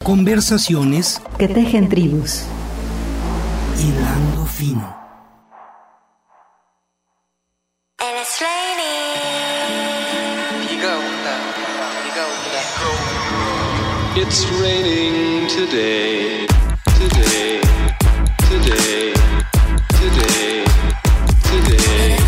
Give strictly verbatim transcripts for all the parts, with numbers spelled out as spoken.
Conversaciones que tejen tribus. Hilando fino. It's raining today, today, today, today, today,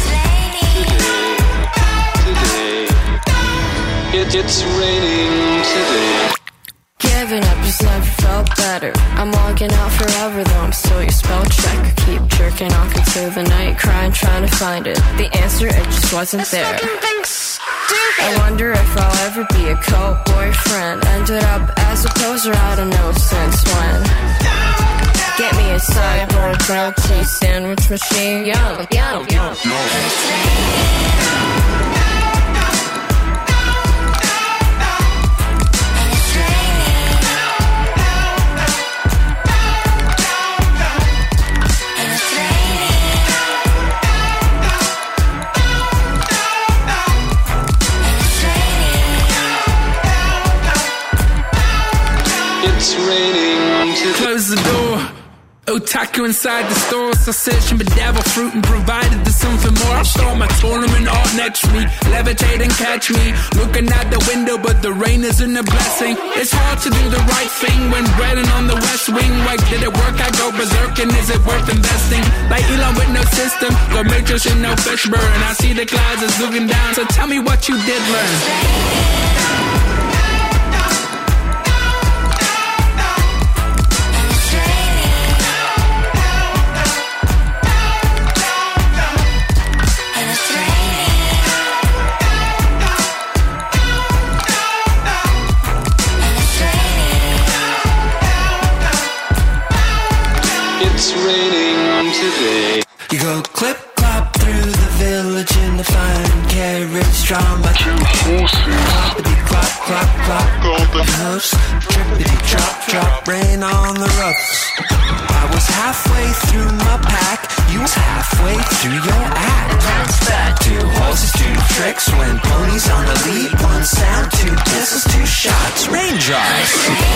today, today. It, it's raining today. Giving up just never felt better. I'm logging out forever though I'm still your spell check. Keep jerking off into the night, crying, trying to find it. The answer, it just wasn't there. I wonder if I'll ever be a co-boyfriend. Ended up as a poser, I don't know since when. Get me a cyborg grilled cheese sandwich machine. Yum, yum, yum. It's raining today. Close the door. Otaku inside the store, so searching for devil fruit and provided there's something more. I'll start my tournament art next week. Levitate and catch me. Looking out the window, but the rain isn't a blessing. It's hard to do the right thing when breading on the west wing. Like, did it work? I go berserk, and is it worth investing? Like Elon with no system, got matrix and no fish burn. I see the clouds is looking down, so tell me what you did learn. It's raining today. You go clip clop through the village in the fine carriage drawn by two horses. Cloppity clop clop clop golden hoofs. Trippity drop drop rain on the roofs. I was halfway through my pack. You was halfway through your act. That's that. Two horses, two tricks. When ponies on the lead, one sound, two kisses, two shots. Raindrops.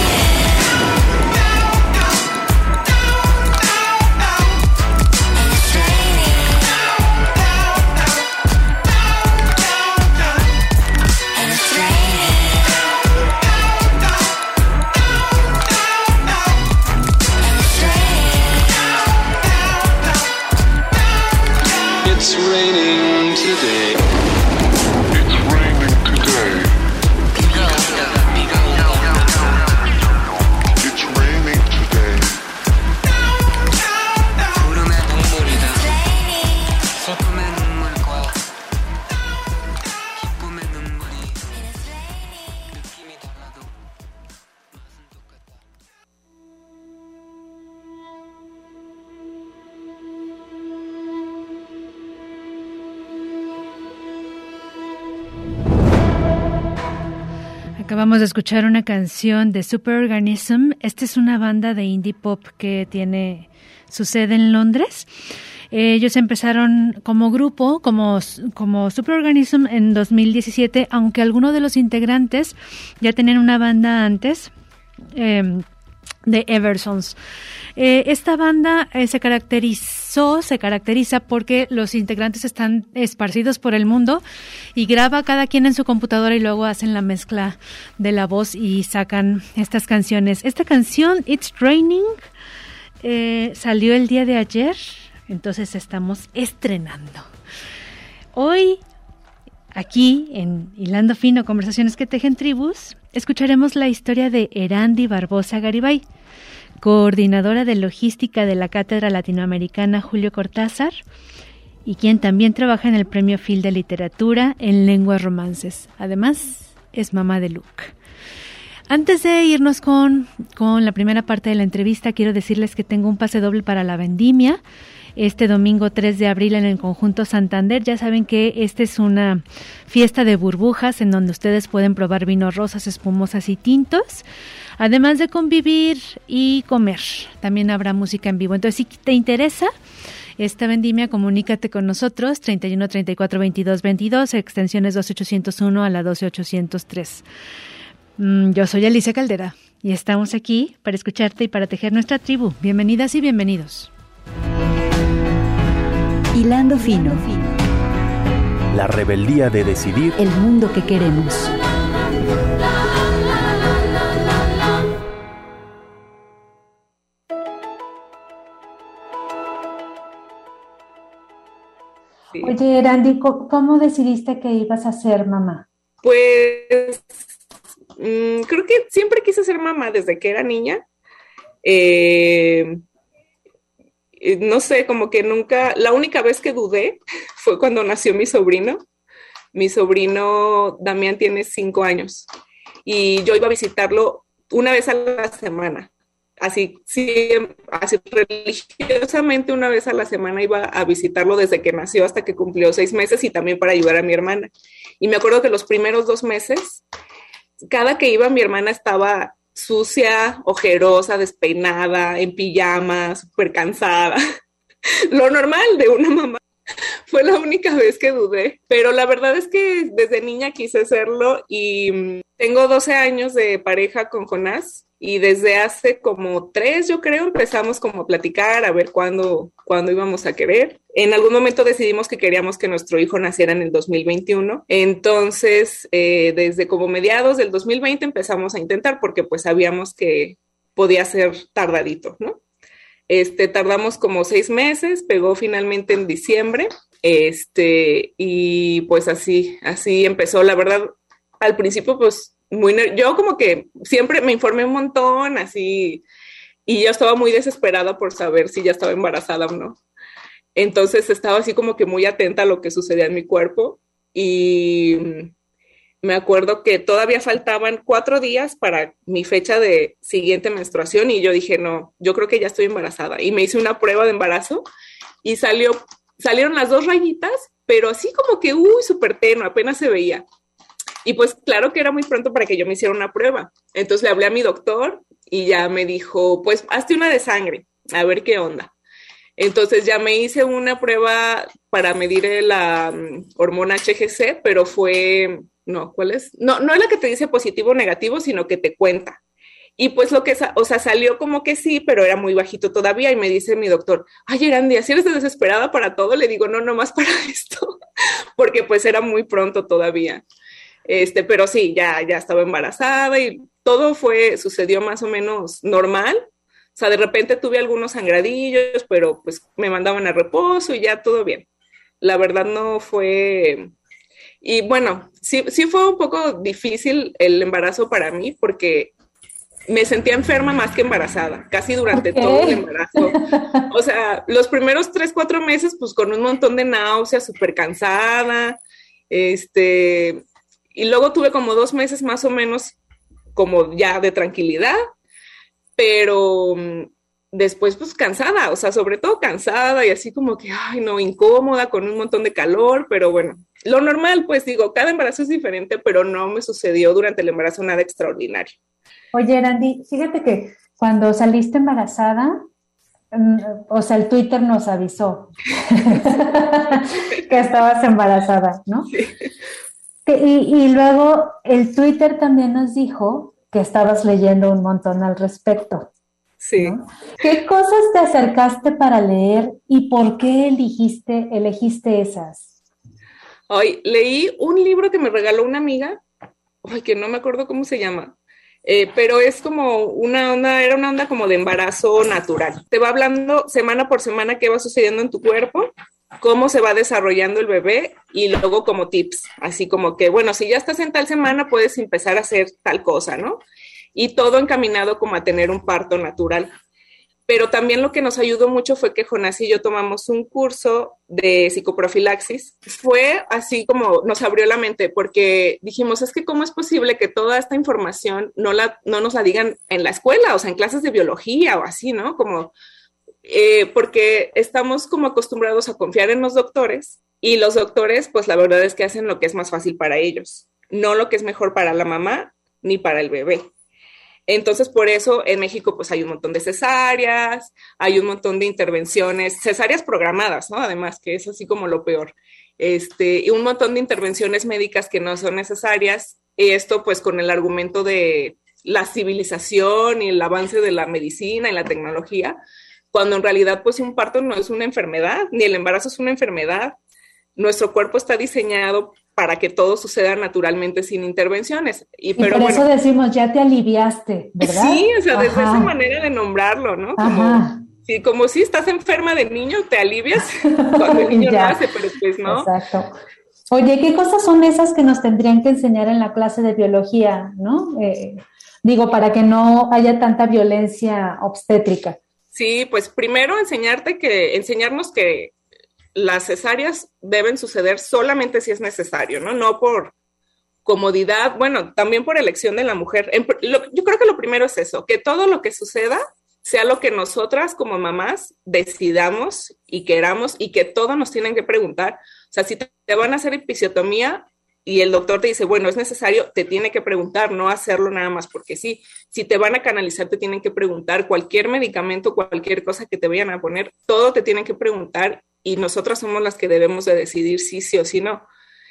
It's raining today. It's raining today. It's raining today. 구름의 동물이다. 소품의 눈물과 기쁨의 눈물이 느낌이 달라도 맛은 똑같다. Acabamos de escuchar una canción de Superorganism. Esta es una banda de indie pop que tiene su sede en Londres. Ellos empezaron como grupo, como, como Superorganism en dos mil diecisiete, aunque algunos de los integrantes ya tenían una banda antes, eh, de Eversons. Eh, esta banda eh, se caracterizó, se caracteriza porque los integrantes están esparcidos por el mundo y graba cada quien en su computadora y luego hacen la mezcla de la voz y sacan estas canciones. Esta canción, It's Raining, eh, salió el día de ayer, entonces estamos estrenando. Hoy, aquí en Hilando Fino, Conversaciones que Tejen Tribus, escucharemos la historia de Erandi Barbosa Garibay, coordinadora de logística de la Cátedra Latinoamericana Julio Cortázar y quien también trabaja en el Premio Phil de Literatura en Lenguas Romances. Además, es mamá de Luke. Antes de irnos con, con la primera parte de la entrevista, quiero decirles que tengo un pase doble para la vendimia. Este domingo tres de abril en el Conjunto Santander. Ya saben que esta es una fiesta de burbujas en donde ustedes pueden probar vinos rosas, espumosas y tintos, además de convivir y comer. También habrá música en vivo. Entonces, si te interesa esta vendimia, comunícate con nosotros, treinta y uno, treinta y cuatro, veintidós, veintidós, extensiones doce ochocientos uno a la doce ochocientos tres. Yo soy Alicia Caldera y estamos aquí para escucharte y para tejer nuestra tribu. Bienvenidas y bienvenidos. Hilando fino. La rebeldía de decidir el mundo que queremos. Oye, Randy, ¿cómo decidiste que ibas a ser mamá? Pues mmm, creo que siempre quise ser mamá desde que era niña. Eh, no sé, como que nunca, la única vez que dudé fue cuando nació mi sobrino. Mi sobrino Damián tiene cinco años y yo iba a visitarlo una vez a la semana. Así, sí, así religiosamente una vez a la semana iba a visitarlo desde que nació hasta que cumplió seis meses y también para ayudar a mi hermana. Y me acuerdo que los primeros dos meses, cada que iba mi hermana estaba sucia, ojerosa, despeinada, en pijama, súper cansada. Lo normal de una mamá. Fue la única vez que dudé, pero la verdad es que desde niña quise hacerlo y tengo doce años de pareja con Jonás. Y desde hace como tres, yo creo, empezamos como a platicar, a ver cuándo, cuándo íbamos a querer. En algún momento decidimos que queríamos que nuestro hijo naciera en el dos mil veintiuno. Entonces, eh, desde como mediados del dos mil veinte empezamos a intentar porque pues sabíamos que podía ser tardadito, ¿no? Este, tardamos como seis meses, pegó finalmente en diciembre. Este, y pues así, así empezó. La verdad, al principio pues muy ner- yo como que siempre me informé un montón, así, y yo estaba muy desesperada por saber si ya estaba embarazada o no. Entonces estaba así como que muy atenta a lo que sucedía en mi cuerpo y me acuerdo que todavía faltaban cuatro días para mi fecha de siguiente menstruación y yo dije, no, yo creo que ya estoy embarazada. Y me hice una prueba de embarazo y salió, salieron las dos rayitas, pero así como que, uy, súper tenue, apenas se veía. Y pues claro que era muy pronto para que yo me hiciera una prueba. Entonces le hablé a mi doctor y ya me dijo, pues hazte una de sangre, a ver qué onda. Entonces ya me hice una prueba para medir la um, hormona H G C, pero fue, no, ¿cuál es? No, no es la que te dice positivo o negativo, sino que te cuenta. Y pues lo que, o sea, salió como que sí, pero era muy bajito todavía. Y me dice mi doctor, ay, Erandi, ¿así eres desesperada para todo? Le digo, no, nomás para esto, porque pues era muy pronto todavía. Este, pero sí, ya, ya estaba embarazada y todo fue, sucedió más o menos normal. O sea, de repente tuve algunos sangradillos, pero pues me mandaban a reposo y ya todo bien. La verdad no fue... Y bueno, sí, sí fue un poco difícil el embarazo para mí porque me sentía enferma más que embarazada, casi durante ¿Por qué? todo el embarazo. O sea, los primeros tres, cuatro meses, pues con un montón de náuseas, súper cansada, este... Y luego tuve como dos meses más o menos como ya de tranquilidad, pero después pues cansada, o sea, sobre todo cansada y así como que, ay no, incómoda, con un montón de calor, pero bueno, lo normal, pues digo, cada embarazo es diferente, pero no me sucedió durante el embarazo nada extraordinario. Oye, Randy, fíjate que cuando saliste embarazada, um, o sea, el Twitter nos avisó que estabas embarazada, ¿no? Sí. Que- Y, y luego el Twitter también nos dijo que estabas leyendo un montón al respecto, Sí. ¿no? ¿Qué cosas te acercaste para leer y por qué elegiste, elegiste esas? Hoy leí un libro que me regaló una amiga, ay, que no me acuerdo cómo se llama, eh, pero es como una onda, era una onda como de embarazo natural. Te va hablando semana por semana qué va sucediendo en tu cuerpo, cómo se va desarrollando el bebé y luego como tips, así como que, bueno, si ya estás en tal semana puedes empezar a hacer tal cosa, ¿no? Y todo encaminado como a tener un parto natural. Pero también lo que nos ayudó mucho fue que Jonás y yo tomamos un curso de psicoprofilaxis. Fue así como nos abrió la mente porque dijimos, es que cómo es posible que toda esta información no, la, no nos la digan en la escuela, o sea, en clases de biología o así, ¿no? Como, eh, porque estamos como acostumbrados a confiar en los doctores y los doctores, pues la verdad es que hacen lo que es más fácil para ellos, no lo que es mejor para la mamá ni para el bebé. Entonces, por eso en México pues hay un montón de cesáreas, hay un montón de intervenciones, cesáreas programadas, ¿no? Además, que es así como lo peor. Este, y un montón de intervenciones médicas que no son necesarias. Y esto pues con el argumento de la civilización y el avance de la medicina y la tecnología, cuando en realidad pues un parto no es una enfermedad, ni el embarazo es una enfermedad. Nuestro cuerpo está diseñado para que todo suceda naturalmente sin intervenciones. Y, y pero por bueno, eso decimos, ya te aliviaste, ¿verdad? Sí, o sea, desde Ajá. esa manera de nombrarlo, ¿no? Ajá. Como, sí, como si estás enferma de niño, te alivias cuando el niño Ya. nace, pero pues no. Exacto. Oye, ¿qué cosas son esas que nos tendrían que enseñar en la clase de biología, no? Eh, digo, para que no haya tanta violencia obstétrica. Sí, pues primero enseñarte que, enseñarnos que las cesáreas deben suceder solamente si es necesario, ¿no? No por comodidad, bueno, también por elección de la mujer. En, lo, yo creo que lo primero es eso, que todo lo que suceda sea lo que nosotras como mamás decidamos y queramos, y que todo nos tienen que preguntar. O sea, si te, te van a hacer episiotomía y el doctor te dice, bueno, es necesario, te tiene que preguntar, no hacerlo nada más porque sí. Si te van a canalizar, te tienen que preguntar. Cualquier medicamento, cualquier cosa que te vayan a poner, todo te tienen que preguntar, y nosotras somos las que debemos de decidir si sí o si no.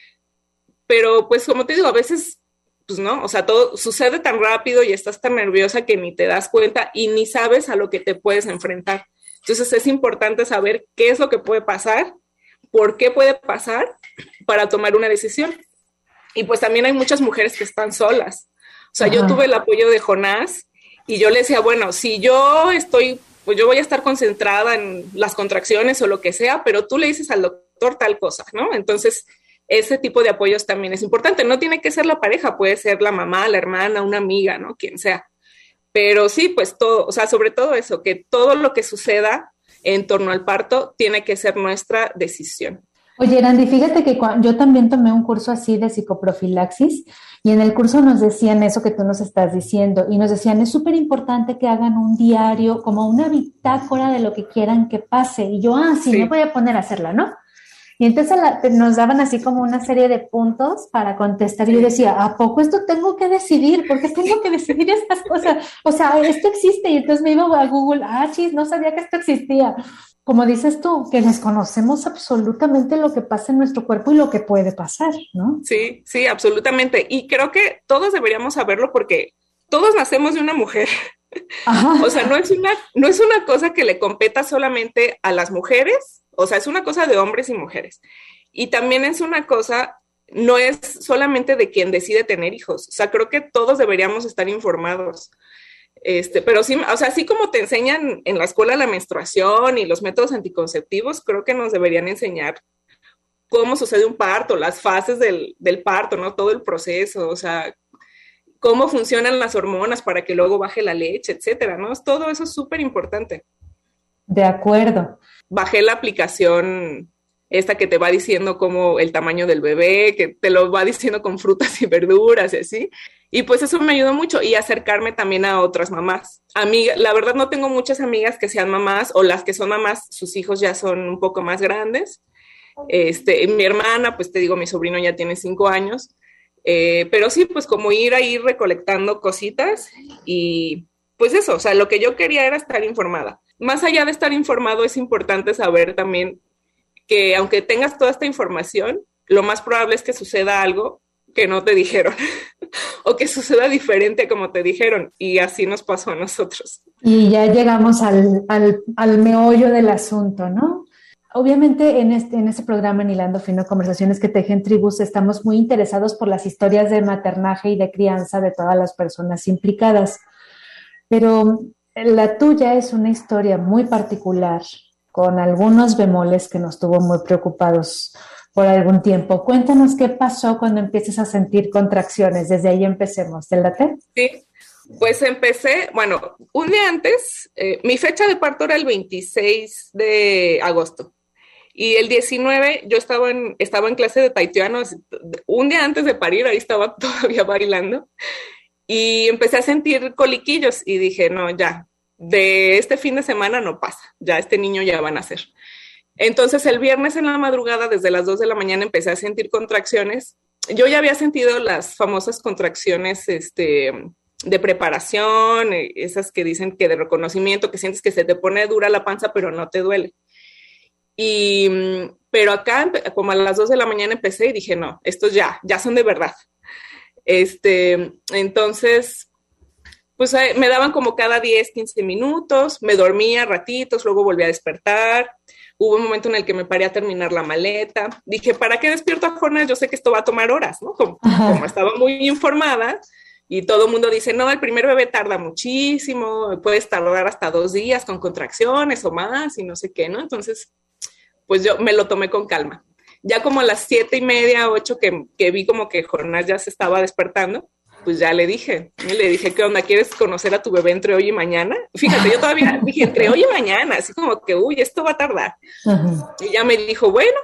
Pero pues como te digo, a veces, pues no, o sea, todo sucede tan rápido y estás tan nerviosa que ni te das cuenta y ni sabes a lo que te puedes enfrentar. Entonces es importante saber qué es lo que puede pasar, por qué puede pasar, para tomar una decisión. Y pues también hay muchas mujeres que están solas. O sea, Ajá. yo tuve el apoyo de Jonás y yo le decía, bueno, si yo estoy, pues yo voy a estar concentrada en las contracciones o lo que sea, pero tú le dices al doctor tal cosa, ¿no? Entonces, ese tipo de apoyos también es importante. No tiene que ser la pareja, puede ser la mamá, la hermana, una amiga, ¿no? Quien sea. Pero sí, pues todo, o sea, sobre todo eso, que todo lo que suceda en torno al parto tiene que ser nuestra decisión. Oye, Randy, fíjate que yo también tomé un curso así de psicoprofilaxis y en el curso nos decían eso que tú nos estás diciendo y nos decían, es súper importante que hagan un diario, como una bitácora de lo que quieran que pase. Y yo, ah, sí, sí. me voy a poner a hacerla, ¿no? Y entonces la, nos daban así como una serie de puntos para contestar y yo decía, ¿a poco esto tengo que decidir? ¿Por qué tengo que decidir estas cosas? O sea, esto existe. Y entonces me iba a Google, ah, chis, no sabía que esto existía. Como dices tú, que desconocemos absolutamente lo que pasa en nuestro cuerpo y lo que puede pasar, ¿no? Sí, sí, absolutamente. Y creo que todos deberíamos saberlo porque todos nacemos de una mujer. Ajá. O sea, no es una, no es una cosa que le competa solamente a las mujeres, o sea, es una cosa de hombres y mujeres. Y también es una cosa, no es solamente de quien decide tener hijos. O sea, creo que todos deberíamos estar informados. Este, pero sí, o sea, así como te enseñan en la escuela la menstruación y los métodos anticonceptivos, creo que nos deberían enseñar cómo sucede un parto, las fases del, del parto, ¿no? Todo el proceso, o sea, cómo funcionan las hormonas para que luego baje la leche, etcétera, ¿no? Todo eso es súper importante. De acuerdo. Bajé la aplicación esta que te va diciendo como el tamaño del bebé, que te lo va diciendo con frutas y verduras y así. Y pues eso me ayudó mucho y acercarme también a otras mamás. Amiga, la verdad no tengo muchas amigas que sean mamás o las que son mamás, sus hijos ya son un poco más grandes. Este, mi hermana, pues te digo, mi sobrino ya tiene cinco años. Eh, pero sí, pues como ir ahí recolectando cositas y pues eso, o sea, lo que yo quería era estar informada. Más allá de estar informado, es importante saber también que aunque tengas toda esta información, lo más probable es que suceda algo que no te dijeron o que suceda diferente a como te dijeron, y así nos pasó a nosotros. Y ya llegamos al, al, al meollo del asunto, ¿no? Obviamente en este, en este programa en Hilando Fino, Conversaciones que Tejen Tribus, estamos muy interesados por las historias de maternaje y de crianza de todas las personas implicadas, pero la tuya es una historia muy particular, con algunos bemoles que nos tuvo muy preocupados por algún tiempo. Cuéntanos qué pasó cuando empiezas a sentir contracciones. Desde ahí empecemos, ¿te late? Sí, pues empecé, bueno, un día antes, eh, mi fecha de parto era el veintiséis de agosto. Y el diecinueve yo estaba en, estaba en clase de taitiano, un día antes de parir, ahí estaba todavía bailando. Y empecé a sentir coliquillos y dije, no, ya, de este fin de semana no pasa, ya este niño ya va a nacer. Entonces el viernes en la madrugada, desde las dos de la mañana, empecé a sentir contracciones. Yo ya había sentido las famosas contracciones este, de preparación, esas que dicen que de reconocimiento, que sientes que se te pone dura la panza, pero no te duele. Y, pero acá, como a las dos de la mañana empecé y dije, no, estos ya, ya son de verdad. Este, entonces, pues eh, me daban como cada diez, quince minutos, me dormía ratitos, luego volvía a despertar. Hubo un momento en el que me paré a terminar la maleta. Dije, ¿para qué despierto a Jonás? Yo sé que esto va a tomar horas, ¿no? Como, como estaba muy informada y todo el mundo dice, no, el primer bebé tarda muchísimo, puedes tardar hasta dos días con contracciones o más y no sé qué, ¿no? Entonces, pues yo me lo tomé con calma. Ya como a las siete y media, ocho, que, que vi como que Jonás ya se estaba despertando, pues ya le dije, y le dije, ¿qué onda? ¿Quieres conocer a tu bebé entre hoy y mañana? Fíjate, yo todavía dije, entre hoy y mañana, así como que, uy, esto va a tardar. Uh-huh. Y ya me dijo, bueno,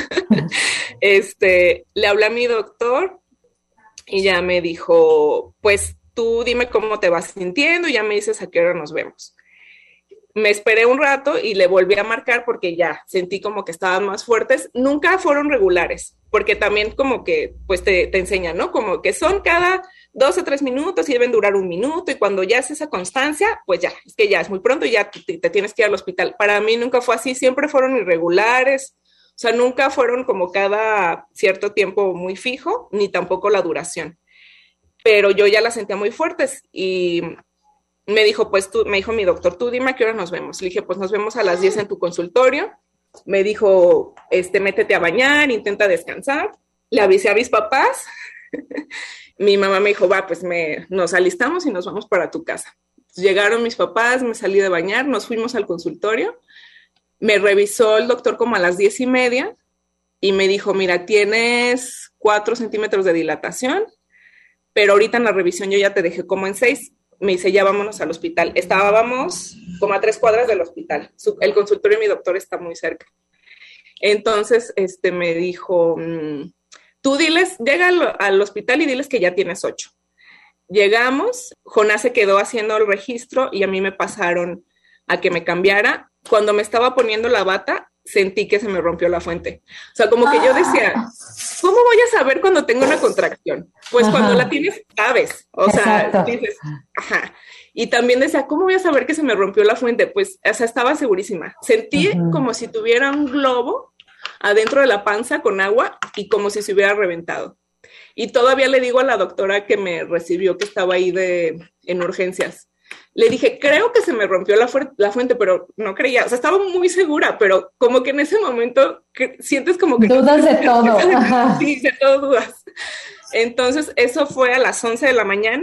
este, le hablé a mi doctor y ya me dijo, pues tú dime cómo te vas sintiendo y ya me dices a qué hora nos vemos. Me esperé un rato y le volví a marcar porque ya sentí como que estaban más fuertes. Nunca fueron regulares, porque también como que pues te, te enseñan, ¿no? Como que son cada dos o tres minutos y deben durar un minuto y cuando ya es esa constancia, pues ya, es que ya es muy pronto y ya te, te tienes que ir al hospital. Para mí nunca fue así, siempre fueron irregulares, o sea, nunca fueron como cada cierto tiempo muy fijo, ni tampoco la duración. Pero yo ya las sentía muy fuertes y me dijo, pues tú, me dijo mi doctor, tú dime a qué hora nos vemos. Le dije, pues nos vemos a las diez en tu consultorio. Me dijo, este, métete a bañar, intenta descansar. Le avisé a mis papás. Mi mamá me dijo, va, pues me, nos alistamos y nos vamos para tu casa. Llegaron mis papás, me salí de bañar, nos fuimos al consultorio. Me revisó el doctor como a las diez y media y me dijo, mira, tienes cuatro centímetros de dilatación, pero ahorita en la revisión yo ya te dejé como en seis. Me dice, ya vámonos al hospital. Estábamos como a tres cuadras del hospital. Su, el consultorio de mi doctor está muy cerca. Entonces, este, me dijo, tú diles, llega al, al hospital y diles que ya tienes ocho. Llegamos, Jonás se quedó haciendo el registro y a mí me pasaron a que me cambiara. Cuando me estaba poniendo la bata, sentí que se me rompió la fuente. O sea, como que yo decía, ¿cómo voy a saber cuando tengo una contracción? Pues ajá, cuando la tienes, sabes. O exacto, sea, dices, ajá. Y también decía, ¿cómo voy a saber que se me rompió la fuente? Pues, o sea, estaba segurísima. Sentí uh-huh. como si tuviera un globo adentro de la panza con agua y como si se hubiera reventado. Y todavía le digo a la doctora que me recibió, que estaba ahí de, en urgencias, le dije, creo que se me rompió la, fu- la fuente, pero no creía, o sea, estaba muy segura, pero como que en ese momento que sientes como que... Dudas de todo. Ajá. Sí, de todo dudas. Entonces, eso fue a las once de la mañana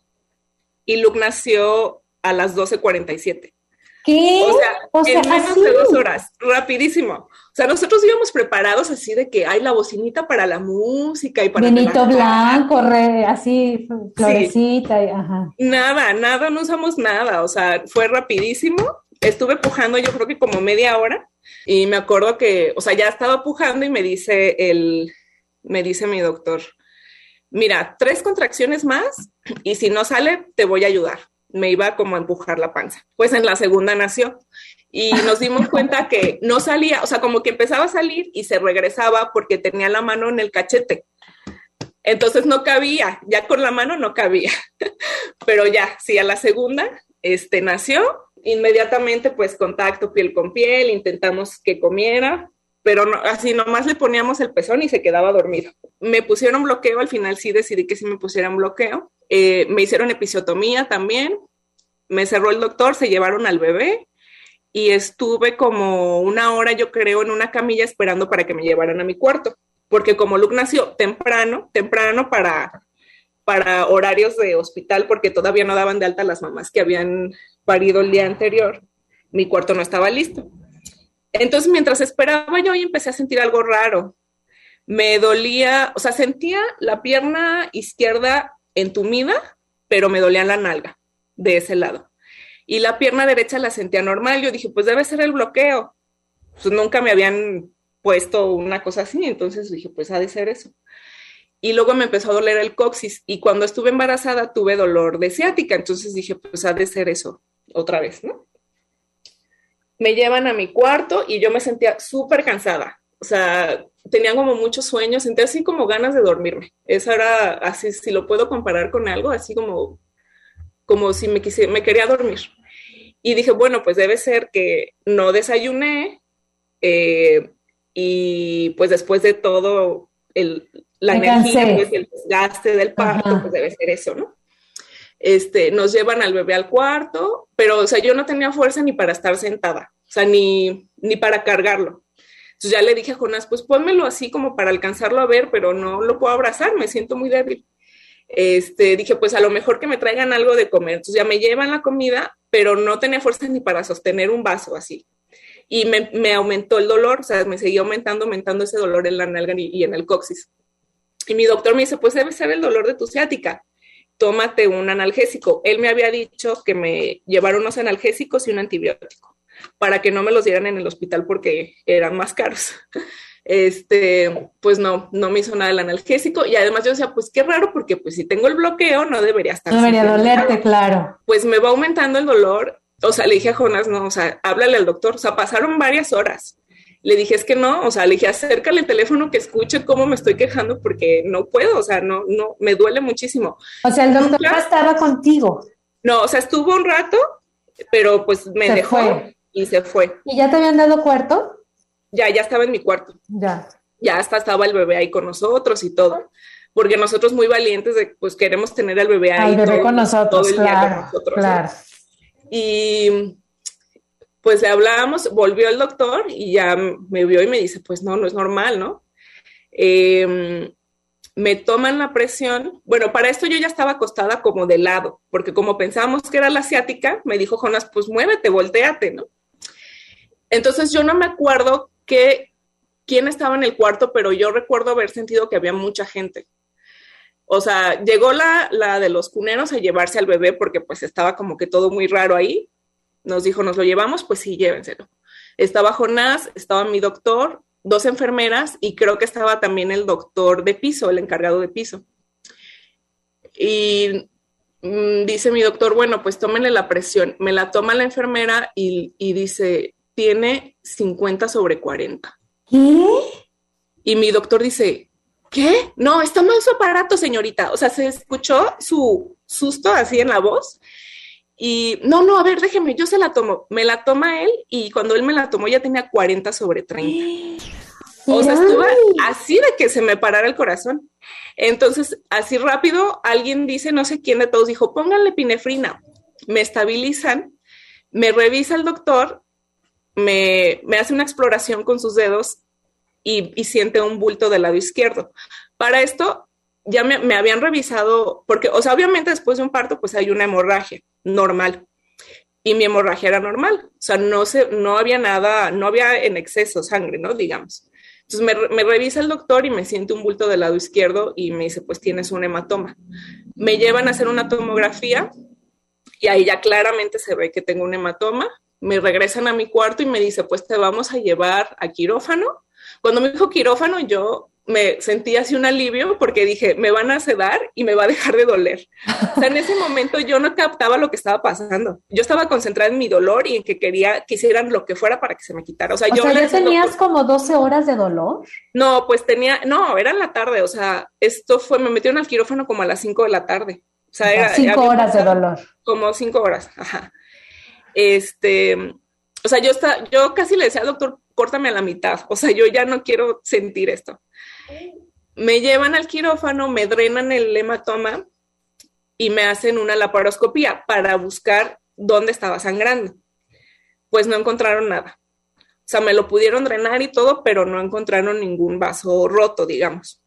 y Luke nació a las doce cuarenta y siete. ¿Qué? O sea, o sea en menos así de dos horas, rapidísimo. O sea, nosotros íbamos preparados así de que hay la bocinita para la música y para... Vinito blanco, re, así, florecita, sí. y, ajá. Nada, nada, no usamos nada, o sea, fue rapidísimo. Estuve pujando yo creo que como media hora y me acuerdo que, o sea, ya estaba pujando y me dice el, me dice mi doctor, mira, tres contracciones más y si no sale, te voy a ayudar. Me iba como a empujar la panza. Pues en la segunda nació y nos dimos cuenta que no salía, o sea, como que empezaba a salir y se regresaba porque tenía la mano en el cachete. Entonces no cabía, ya con la mano no cabía. Pero ya, sí, a la segunda este, nació, inmediatamente pues contacto piel con piel, intentamos que comiera, pero no, así nomás le poníamos el pezón y se quedaba dormido. Me pusieron bloqueo, al final sí decidí que sí me pusieran bloqueo. Eh, me hicieron episiotomía también, me cerró el doctor, se llevaron al bebé y estuve como una hora, yo creo, en una camilla esperando para que me llevaran a mi cuarto, porque como Luke nació temprano, temprano para, para horarios de hospital, porque todavía no daban de alta las mamás que habían parido el día anterior, mi cuarto no estaba listo. Entonces, mientras esperaba yo, y empecé a sentir algo raro. Me dolía, o sea, sentía la pierna izquierda entumida, pero me dolía la nalga de ese lado. Y la pierna derecha la sentía normal. Yo dije, pues debe ser el bloqueo. Pues nunca me habían puesto una cosa así, entonces dije, pues ha de ser eso. Y luego me empezó a doler el coxis. Y cuando estuve embarazada tuve dolor de ciática, entonces dije, pues ha de ser eso otra vez, ¿no? Me llevan a mi cuarto y yo me sentía súper cansada. O sea, tenía como muchos sueños, sentía así como ganas de dormirme. Eso era así, si lo puedo comparar con algo, así como, como si me, quise, me quería dormir. Y dije, bueno, pues debe ser que no desayuné eh, y pues después de todo el, la me energía, pues, el desgaste del parto, ajá, pues debe ser eso, ¿no? Este, nos llevan al bebé al cuarto, pero, o sea, yo no tenía fuerza ni para estar sentada, o sea, ni, ni para cargarlo. Entonces ya le dije a Jonás, pues pónmelo así como para alcanzarlo a ver, pero no lo puedo abrazar, me siento muy débil. Este, dije, pues a lo mejor que me traigan algo de comer. Entonces ya me llevan la comida, pero no tenía fuerza ni para sostener un vaso así. Y me, me aumentó el dolor, o sea, me seguía aumentando, aumentando ese dolor en la nalga y, y en el coxis. Y mi doctor me dice, pues debe ser el dolor de tu ciática. Tómate un analgésico. Él me había dicho que me llevara unos analgésicos y un antibiótico para que no me los dieran en el hospital porque eran más caros. Este, pues no, no me hizo nada el analgésico y además yo decía, pues qué raro porque pues si tengo el bloqueo no debería estar. No debería dolerte, claro. Pues me va aumentando el dolor. O sea, le dije a Jonás, no, o sea, háblale al doctor. O sea, pasaron varias horas. Le dije, es que no, o sea, le dije, acércale el teléfono que escuche cómo me estoy quejando porque no puedo, o sea, no, no, me duele muchísimo. O sea, el doctor no estaba contigo. No, o sea, estuvo un rato, pero pues me se dejó fue. Y se fue. ¿Y ya te habían dado cuarto? Ya, ya estaba en mi cuarto. Ya. Ya hasta estaba el bebé ahí con nosotros y todo, porque nosotros muy valientes de, pues queremos tener al bebé ahí. Al bebé todo, con nosotros, todo el día claro, con nosotros, claro. ¿no? Y pues le hablábamos, volvió el doctor y ya me vio y me dice, pues no, no es normal, ¿no? Eh, me toman la presión. Bueno, para esto yo ya estaba acostada como de lado, porque como pensábamos que era la ciática, me dijo Jonás, pues muévete, voltéate, ¿no? Entonces yo no me acuerdo que, quién estaba en el cuarto, pero yo recuerdo haber sentido que había mucha gente. O sea, llegó la, la de los cuneros a llevarse al bebé porque pues estaba como que todo muy raro ahí. Nos dijo, ¿nos lo llevamos? Pues sí, llévenselo. Estaba Jonás, estaba mi doctor, dos enfermeras y creo que estaba también el doctor de piso, el encargado de piso. Y mmm, dice mi doctor, bueno, pues tómenle la presión. Me la toma la enfermera y, y dice, tiene cincuenta sobre cuarenta. ¿Qué? Y mi doctor dice, ¿qué? No, está mal su aparato, señorita. O sea, se escuchó su susto así en la voz. Y no, no, a ver, déjeme, yo se la tomo. Me la toma él y cuando él me la tomó ya tenía cuarenta sobre treinta. O sea, estuve así de que se me parara el corazón. Entonces, así rápido, alguien dice, no sé quién de todos, dijo, pónganle epinefrina. Me estabilizan, me revisa el doctor, me, me hace una exploración con sus dedos y, y siente un bulto del lado izquierdo. Para esto, ya me, me habían revisado, porque, o sea, obviamente después de un parto, pues hay una hemorragia normal. Y mi hemorragia era normal. O sea, no, se, no había nada, no había en exceso sangre, ¿no? Digamos. Entonces me, me revisa el doctor y me siente un bulto del lado izquierdo y me dice, pues tienes un hematoma. Me llevan a hacer una tomografía y ahí ya claramente se ve que tengo un hematoma. Me regresan a mi cuarto y me dice, pues te vamos a llevar a quirófano. Cuando me dijo quirófano, yo me sentí así un alivio porque dije, me van a sedar y me va a dejar de doler. O sea, en ese momento yo no captaba lo que estaba pasando. Yo estaba concentrada en mi dolor y en que quería que hicieran lo que fuera para que se me quitara. O sea, o yo sea, ¿ya tenías doctor, como doce horas de dolor? No, pues tenía, no, era en la tarde. O sea, esto fue, me metieron al quirófano como a las cinco de la tarde. O sea, era, cinco horas de dolor. Como cinco horas, ajá. Este, o sea, yo, está, yo casi le decía al doctor, córtame a la mitad. O sea, yo ya no quiero sentir esto. Me llevan al quirófano, me drenan el hematoma y me hacen una laparoscopía para buscar dónde estaba sangrando. Pues no encontraron nada. O sea, me lo pudieron drenar y todo, pero no encontraron ningún vaso roto, digamos.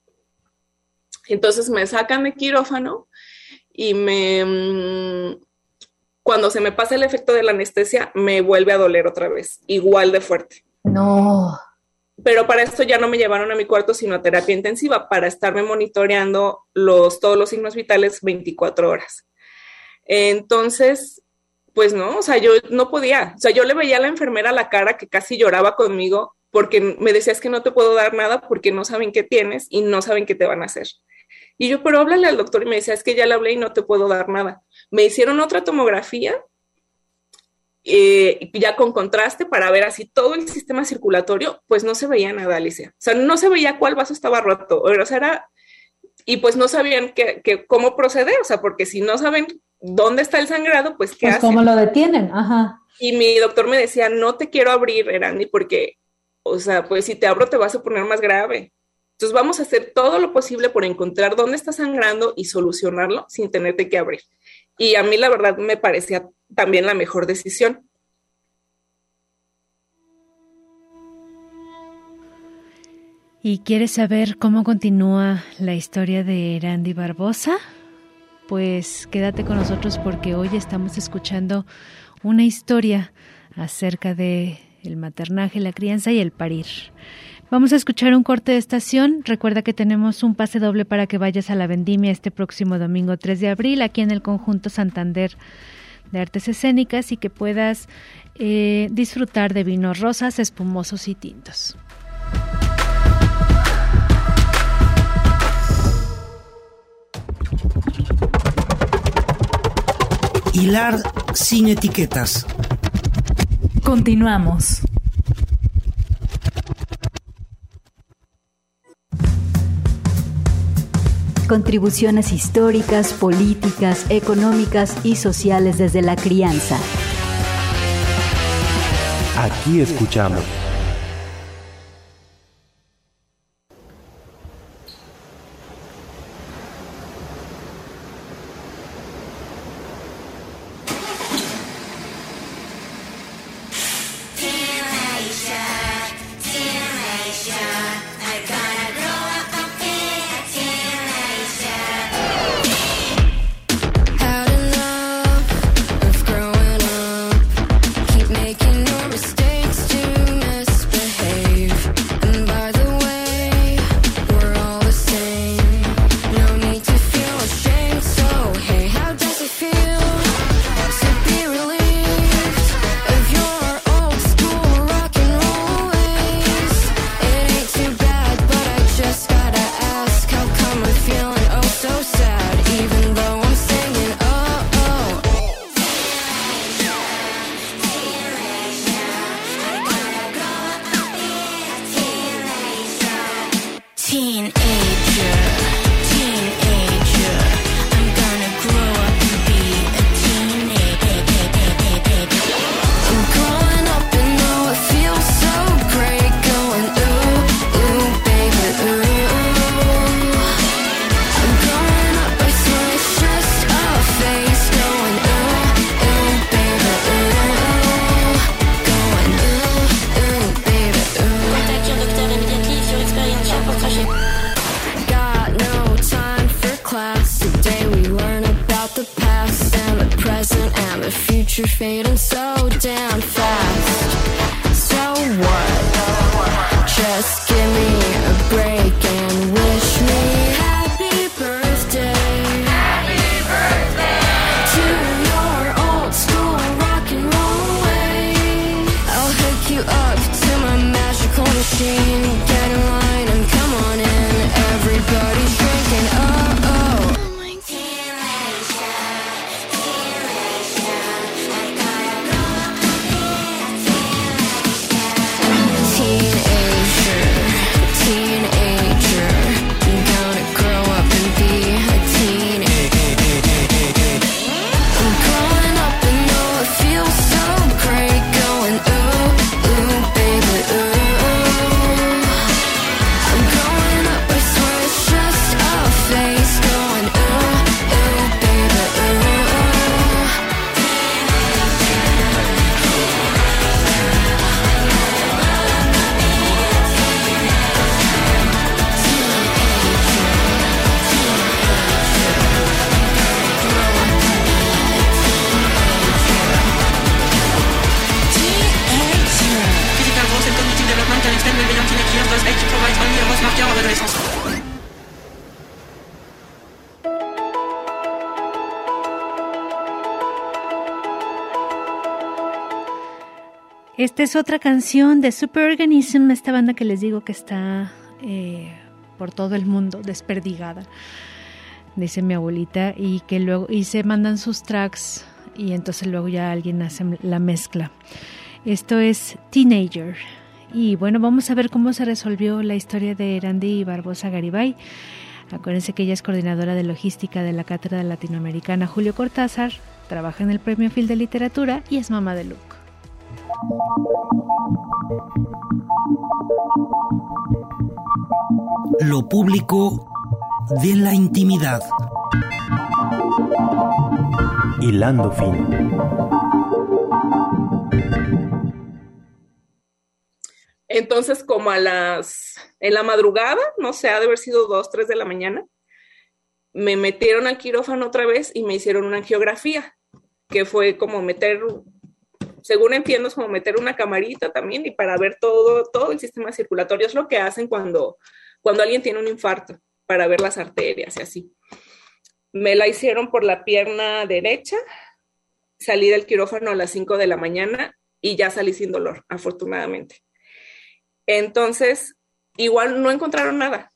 Entonces me sacan de quirófano y me... Cuando se me pasa el efecto de la anestesia, me vuelve a doler otra vez, igual de fuerte. No. Pero para esto ya no me llevaron a mi cuarto, sino a terapia intensiva, para estarme monitoreando los, todos los signos vitales veinticuatro horas. Entonces, pues no, o sea, yo no podía. O sea, yo le veía a la enfermera la cara que casi lloraba conmigo porque me decía, es que no te puedo dar nada porque no saben qué tienes y no saben qué te van a hacer. Y yo, pero háblale al doctor, y me decía, es que ya le hablé y no te puedo dar nada. Me hicieron otra tomografía, Eh, ya con contraste para ver así todo el sistema circulatorio, pues no se veía nada, Alicia. O sea, no se veía cuál vaso estaba roto, o sea, era, y pues no sabían que, que, cómo proceder, o sea, porque si no saben dónde está el sangrado, pues ¿qué pues hacen? ¿Cómo lo detienen? Ajá. Y mi doctor me decía, no te quiero abrir, Erandi, porque, o sea, pues si te abro te vas a poner más grave. Entonces vamos a hacer todo lo posible por encontrar dónde está sangrando y solucionarlo sin tenerte que abrir. y a mí la verdad me parecía también la mejor decisión. ¿Y quieres saber cómo continúa la historia de Erandy Barbosa? Pues quédate con nosotros porque hoy estamos escuchando una historia acerca de el maternaje, la crianza y el parir. Vamos a escuchar un corte de estación. Recuerda que tenemos un pase doble para que vayas a la vendimia este próximo domingo tres de abril aquí en el Conjunto Santander de Artes Escénicas y que puedas eh, disfrutar de vinos rosas, espumosos y tintos. Hilar sin etiquetas. Continuamos. Contribuciones históricas, políticas, económicas y sociales desde la crianza. Aquí escuchamos. Esta es otra canción de Superorganism, esta banda que les digo que está eh, por todo el mundo desperdigada, dice mi abuelita, y que luego y se mandan sus tracks y entonces luego ya alguien hace la mezcla. Esto es Teenager. Y bueno, vamos a ver cómo se resolvió la historia de Erandy Barbosa Garibay. Acuérdense que ella es coordinadora de logística de la Cátedra Latinoamericana Julio Cortázar, trabaja en el Premio Phil de Literatura y es mamá de Luke. Lo público de la intimidad. Hilando Fino. Entonces, como a las, en la madrugada, no sé, ha de haber sido dos, tres de la mañana, me metieron al quirófano otra vez y me hicieron una angiografía, que fue como meter, según entiendo, es como meter una camarita también y para ver todo, todo el sistema circulatorio. Es lo que hacen cuando, cuando alguien tiene un infarto, para ver las arterias y así. Me la hicieron por la pierna derecha, salí del quirófano a las cinco de la mañana y ya salí sin dolor, afortunadamente. Entonces, igual no encontraron nada.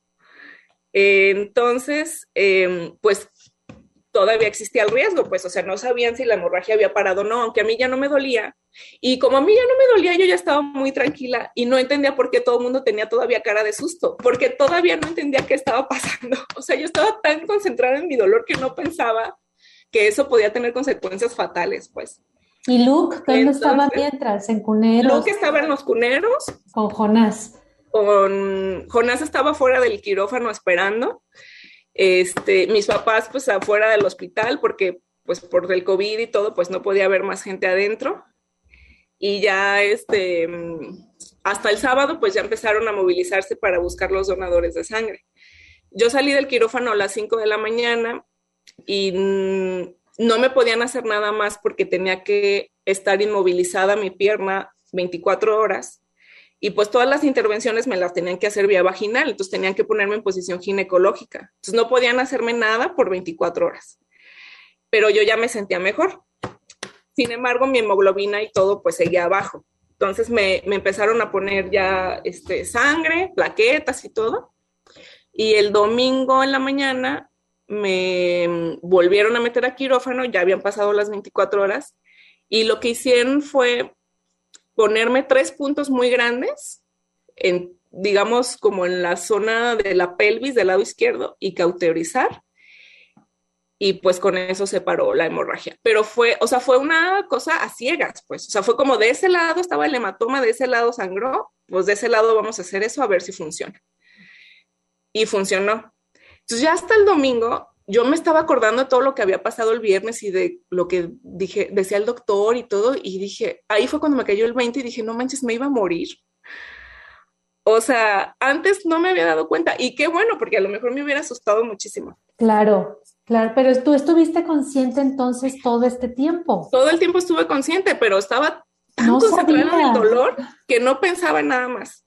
Entonces, eh, pues todavía existía el riesgo, pues, o sea, no sabían si la hemorragia había parado o no, aunque a mí ya no me dolía. Y como a mí ya no me dolía, yo ya estaba muy tranquila y no entendía por qué todo el mundo tenía todavía cara de susto, porque todavía no entendía qué estaba pasando. O sea, yo estaba tan concentrada en mi dolor que no pensaba que eso podía tener consecuencias fatales, pues. ¿Y Luke dónde Entonces, estaba mientras? ¿En Cuneros? Luke estaba en los Cuneros. Con Jonás. Con Jonás estaba fuera del quirófano esperando. Este, mis papás pues afuera del hospital porque pues por el COVID y todo pues no podía haber más gente adentro. Y ya este, hasta el sábado pues ya empezaron a movilizarse para buscar los donadores de sangre. Yo salí del quirófano a las cinco de la mañana y no me podían hacer nada más porque tenía que estar inmovilizada mi pierna veinticuatro horas. Y pues todas las intervenciones me las tenían que hacer vía vaginal, entonces tenían que ponerme en posición ginecológica. Entonces no podían hacerme nada por veinticuatro horas. Pero yo ya me sentía mejor. Sin embargo, mi hemoglobina y todo pues seguía abajo. Entonces me, me empezaron a poner ya este, sangre, plaquetas y todo. Y el domingo en la mañana me volvieron a meter a quirófano, ya habían pasado las veinticuatro horas. Y lo que hicieron fue ponerme tres puntos muy grandes, en, digamos, como en la zona de la pelvis del lado izquierdo y cauterizar. Y pues con eso se paró la hemorragia. Pero fue, o sea, fue una cosa a ciegas, pues. O sea, fue como de ese lado estaba el hematoma, de ese lado sangró, pues de ese lado vamos a hacer eso a ver si funciona. Y funcionó. Entonces ya hasta el domingo yo me estaba acordando de todo lo que había pasado el viernes y de lo que dije, decía el doctor y todo, y dije, ahí fue cuando me cayó el veinte y dije, no manches, me iba a morir. O sea, antes no me había dado cuenta, y qué bueno, porque a lo mejor me hubiera asustado muchísimo. Claro, claro, pero tú estuviste consciente entonces todo este tiempo. Todo el tiempo estuve consciente, pero estaba tan No concentrada sabía. en el dolor que no pensaba en nada más.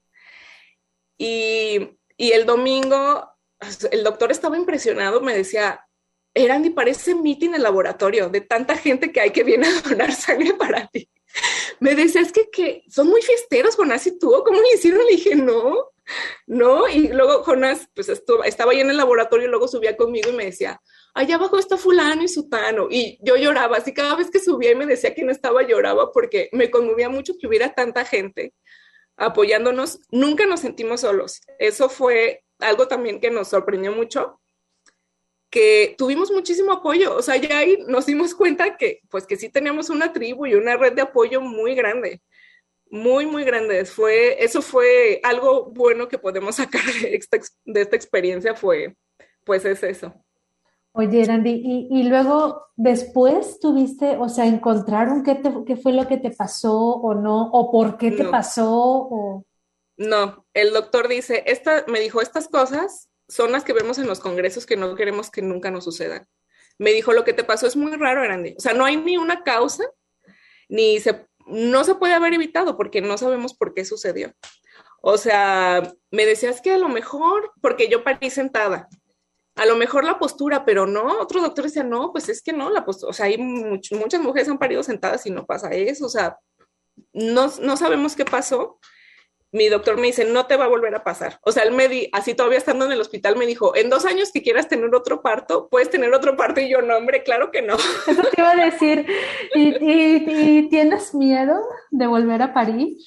Y, y el domingo el doctor estaba impresionado, me decía, Erandi, parece meeting en el laboratorio de tanta gente que hay que viene a donar sangre para ti. Me decía, es que, que son muy fiesteros, Jonás y tú, ¿cómo le hicieron? Le dije, no, no, y luego Jonás pues estuvo, estaba ahí en el laboratorio y luego subía conmigo y me decía, allá abajo está fulano y sutano, y yo lloraba, así cada vez que subía y me decía que no estaba, lloraba porque me conmovía mucho que hubiera tanta gente apoyándonos. Nunca nos sentimos solos, eso fue algo también que nos sorprendió mucho, que tuvimos muchísimo apoyo, o sea, ya ahí nos dimos cuenta que, pues, que sí teníamos una tribu y una red de apoyo muy grande, muy, muy grande. Fue, eso fue algo bueno que podemos sacar de esta, de esta experiencia, fue, pues, es eso. Oye, Erandi, y, y luego después tuviste, o sea, ¿encontraron qué, te, qué fue lo que te pasó o no? ¿O por qué te No. pasó? O... No, el doctor dice, esta, me dijo, estas cosas son las que vemos en los congresos que no queremos que nunca nos sucedan. Me dijo, lo que te pasó es muy raro, Erandi. O sea, no hay ni una causa, ni se, no se puede haber evitado porque no sabemos por qué sucedió. O sea, me decías que a lo mejor, porque yo parí sentada, a lo mejor la postura, pero no, otro doctor decía, no, pues es que no, la postura, o sea, hay much, muchas mujeres han parido sentadas y no pasa eso, o sea, no, no sabemos qué pasó. Mi doctor me dice, no te va a volver a pasar. O sea, él me di, así todavía estando en el hospital, me dijo, en dos años que quieras tener otro parto, puedes tener otro parto. Y yo, no, hombre, claro que no. Eso te iba a decir. ¿Y, y, y tienes miedo de volver a parir?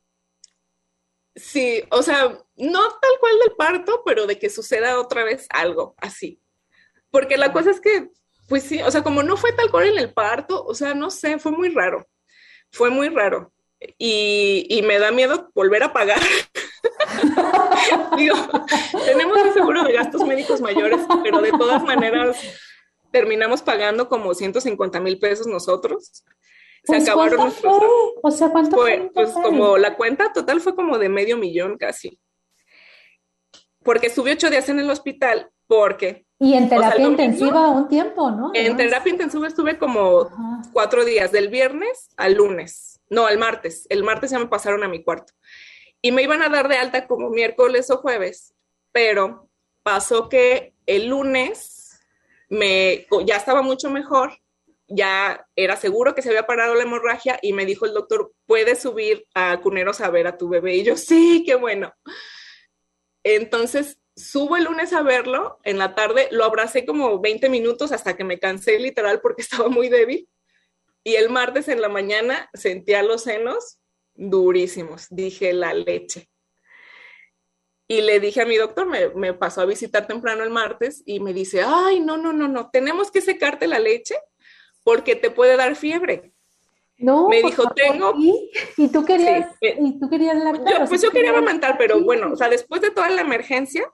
Sí, o sea, no tal cual del parto, pero de que suceda otra vez algo así. Porque la cosa es que, pues sí, o sea, como no fue tal cual en el parto, o sea, no sé, fue muy raro. Fue muy raro. Y, y me da miedo volver a pagar. Digo, tenemos un seguro de gastos médicos mayores, pero de todas maneras, terminamos pagando como ciento cincuenta mil pesos nosotros. Se Pues, acabaron ¿cuánto nuestros... fue? O sea, ¿cuánto fue Fue, en pues total? como la cuenta total fue como de medio millón casi. Porque estuve ocho días en el hospital porque... Y en o sea, terapia el domingo- intensiva un tiempo, ¿no? En Además. terapia intensiva estuve como Ajá. cuatro días, del viernes al lunes. No, al martes. El martes ya me pasaron a mi cuarto. Y me iban a dar de alta como miércoles o jueves, pero pasó que el lunes me, ya estaba mucho mejor, ya era seguro que se había parado la hemorragia y me dijo el doctor, ¿puedes subir a Cuneros a ver a tu bebé? Y yo, sí, qué bueno. Entonces subo el lunes a verlo, en la tarde lo abracé como veinte minutos hasta que me cansé literal porque estaba muy débil. Y el martes en la mañana sentía los senos durísimos, dije la leche. Y le dije a mi doctor, me, me pasó a visitar temprano el martes y me dice, ay, no, no, no, no, tenemos que secarte la leche porque te puede dar fiebre. No, me por dijo, favor, tengo... ¿y? ¿Y tú querías, Sí, eh, y tú querías lactar? Yo, O sea, pues ¿tú yo quería querías- amamantar, pero Sí. bueno, o sea, después de toda la emergencia,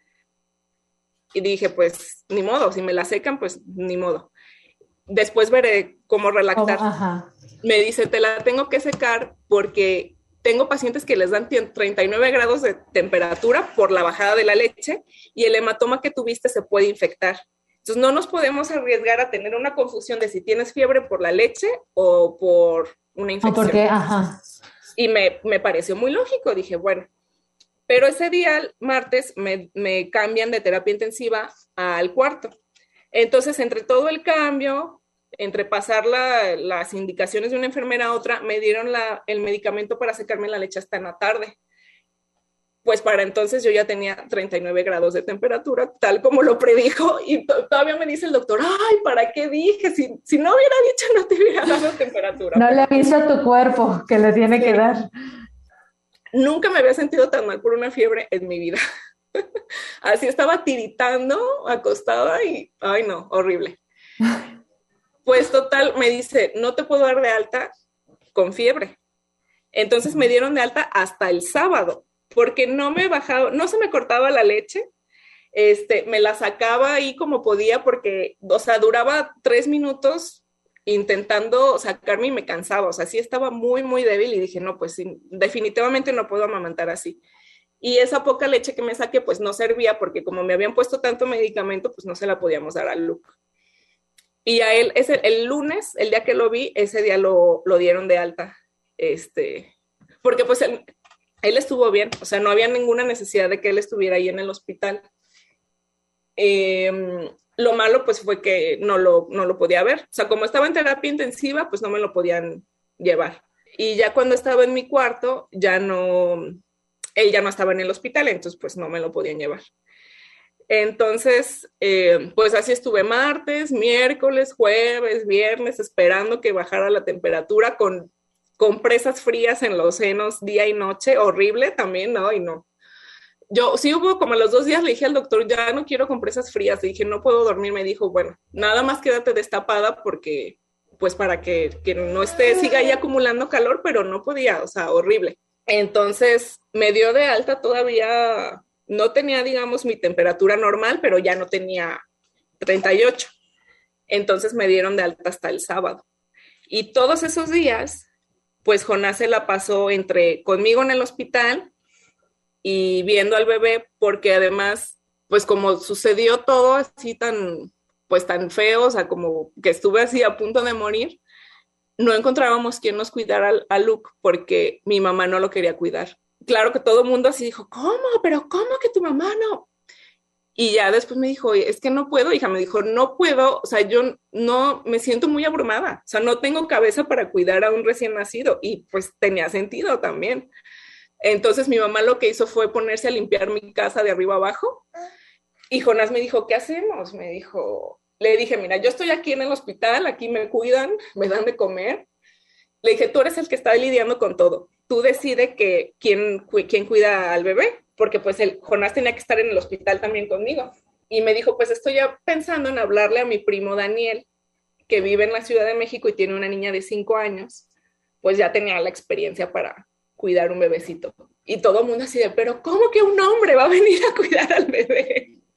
y dije, pues, ni modo, si me la secan, pues, ni modo. Después veré cómo relactar. Oh, ajá. Me dice, te la tengo que secar porque tengo pacientes que les dan treinta y nueve grados de temperatura por la bajada de la leche y el hematoma que tuviste se puede infectar. Entonces, no nos podemos arriesgar a tener una confusión de si tienes fiebre por la leche o por una ¿O infección. por qué? Ajá. Y me, me pareció muy lógico, dije, bueno. Pero ese día, el martes, me, me cambian de terapia intensiva al cuarto. Entonces, entre todo el cambio, entre pasar la, las indicaciones de una enfermera a otra, me dieron la, el medicamento para secarme la leche hasta en la tarde. Pues para entonces yo ya tenía treinta y nueve grados de temperatura, tal como lo predijo, y to- todavía me dice el doctor, ay, ¿para qué dije? Si, si no hubiera dicho, no te hubiera dado temperatura. No le aviso a tu cuerpo que le tiene que dar. Nunca me había sentido tan mal por una fiebre en mi vida. Así estaba tiritando, acostada y, ay no, horrible. Pues total, me dice, no te puedo dar de alta con fiebre. Entonces me dieron de alta hasta el sábado, porque no me bajaba, no se me cortaba la leche, este, me la sacaba ahí como podía, porque, o sea, duraba tres minutos intentando sacarme y me cansaba, o sea, sí estaba muy, muy débil y dije, no, pues sí, definitivamente no puedo amamantar así. Y esa poca leche que me saqué, pues no servía, porque como me habían puesto tanto medicamento, pues no se la podíamos dar a Luke. Y a él, ese, el lunes, el día que lo vi, ese día lo, lo dieron de alta, este, porque pues él, él estuvo bien, o sea, no había ninguna necesidad de que él estuviera ahí en el hospital. Eh, lo malo pues fue que no lo, no lo podía ver, o sea, como estaba en terapia intensiva, pues no me lo podían llevar. Y ya cuando estaba en mi cuarto, ya no, él ya no estaba en el hospital, entonces pues no me lo podían llevar. Entonces, eh, pues así estuve martes, miércoles, jueves, viernes, esperando que bajara la temperatura con compresas frías en los senos día y noche, horrible también, ¿no? Y no. Yo sí hubo como a los dos días le dije al doctor, ya no quiero compresas frías, le dije, no puedo dormir, me dijo, bueno, nada más quédate destapada porque, pues para que, que no esté, siga ahí acumulando calor, pero no podía, o sea, horrible. Entonces, me dio de alta todavía, no tenía, digamos, mi temperatura normal, pero ya no tenía treinta y ocho. Entonces me dieron de alta hasta el sábado. Y todos esos días, pues Jonás se la pasó entre conmigo en el hospital y viendo al bebé, porque además, pues como sucedió todo así tan, pues tan feo, o sea, como que estuve así a punto de morir, no encontrábamos quien nos cuidara a Luke porque mi mamá no lo quería cuidar. Claro que todo el mundo así dijo, ¿cómo? ¿Pero cómo que tu mamá no? Y ya después me dijo, es que no puedo, hija, me dijo, no puedo, o sea, yo no, me siento muy abrumada, o sea, no tengo cabeza para cuidar a un recién nacido, y pues tenía sentido también. Entonces mi mamá lo que hizo fue ponerse a limpiar mi casa de arriba abajo, y Jonás me dijo, ¿qué hacemos? Me dijo, le dije, mira, yo estoy aquí en el hospital, aquí me cuidan, me dan de comer. Le dije, tú eres el que está lidiando con todo, tú decides que, quién, quién cuida al bebé, porque pues el Jonás tenía que estar en el hospital también conmigo. Y me dijo, pues estoy ya pensando en hablarle a mi primo Daniel, que vive en la Ciudad de México y tiene una niña de cinco años, pues ya tenía la experiencia para cuidar un bebecito. Y todo el mundo así de, pero ¿cómo que un hombre va a venir a cuidar al bebé?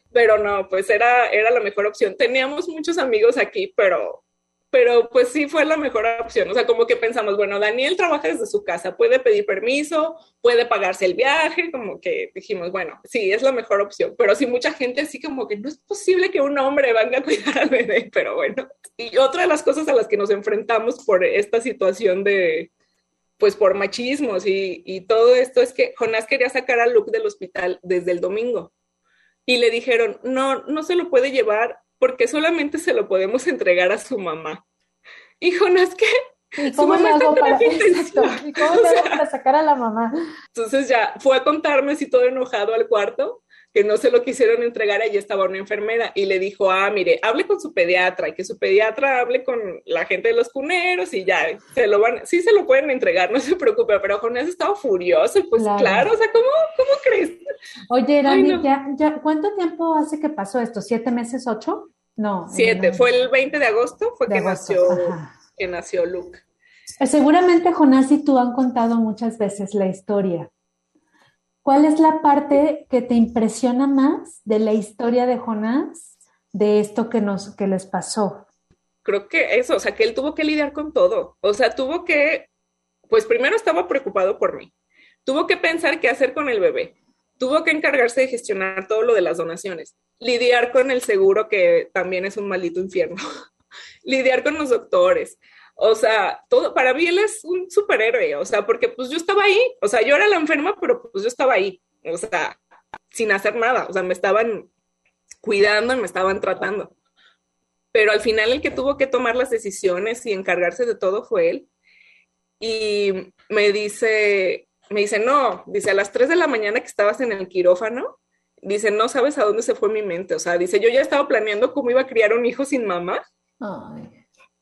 pero no, pues era, era la mejor opción. Teníamos muchos amigos aquí, pero, pero pues sí fue la mejor opción. O sea, como que pensamos, bueno, Daniel trabaja desde su casa, puede pedir permiso, puede pagarse el viaje, como que dijimos, bueno, sí, es la mejor opción. Pero sí, mucha gente así como que no es posible que un hombre venga a cuidar al bebé, pero bueno. Y otra de las cosas a las que nos enfrentamos por esta situación de, pues por machismos y, y todo esto, es que Jonás quería sacar a Luke del hospital desde el domingo. Y le dijeron, no, no se lo puede llevar porque solamente se lo podemos entregar a su mamá. Y Jonás, ¿qué? ¿Y cómo le hago para, exacto, ¿y cómo le hago para sacar a la mamá? Entonces ya fue a contarme así todo enojado al cuarto, que no se lo quisieron entregar, allí estaba una enfermera, y le dijo, ah, mire, hable con su pediatra, y que su pediatra hable con la gente de los cuneros, y ya, se lo van, sí se lo pueden entregar, no se preocupe, pero Jonás estaba furioso, pues claro, claro o sea, ¿cómo, cómo crees? Oye, Rani, no. ya, ya, ¿cuánto tiempo hace que pasó esto? ¿Siete meses, ocho? No. Siete, no. Fue el veinte de agosto, fue de que, agosto. Nació, que nació Luke. Seguramente Jonás y tú han contado muchas veces la historia. ¿Cuál es la parte que te impresiona más de la historia de Jonás, de esto que, nos, que les pasó? Creo que eso, o sea, que él tuvo que lidiar con todo. O sea, tuvo que, pues primero estaba preocupado por mí. Tuvo que pensar qué hacer con el bebé. Tuvo que encargarse de gestionar todo lo de las donaciones. Lidiar con el seguro, que también es un maldito infierno. Lidiar con los doctores. O sea, todo, para mí él es un superhéroe, o sea, porque pues yo estaba ahí, o sea, yo era la enferma, pero pues yo estaba ahí, o sea, sin hacer nada, o sea, me estaban cuidando y me estaban tratando. Pero al final el que tuvo que tomar las decisiones y encargarse de todo fue él. Y me dice, me dice, no, dice, a las tres de la mañana que estabas en el quirófano, dice, no sabes a dónde se fue mi mente, o sea, dice, yo ya estaba planeando cómo iba a criar un hijo sin mamá. Ay.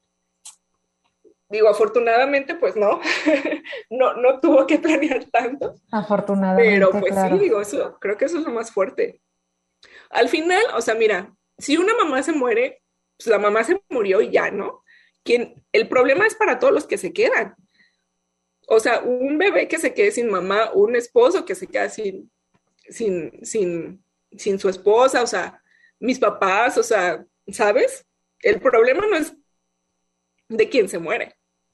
Digo, afortunadamente, pues no, no, no tuvo que planear tanto. Afortunadamente, pero pues claro. Sí, digo, eso, creo que eso es lo más fuerte. Al final, o sea, mira, si una mamá se muere, pues la mamá se murió y ya, ¿no? Quien, el problema es para todos los que se quedan. O sea, un bebé que se quede sin mamá, un esposo que se queda sin, sin, sin, sin su esposa, o sea, mis papás, o sea, ¿sabes? El problema no es de quien se muere,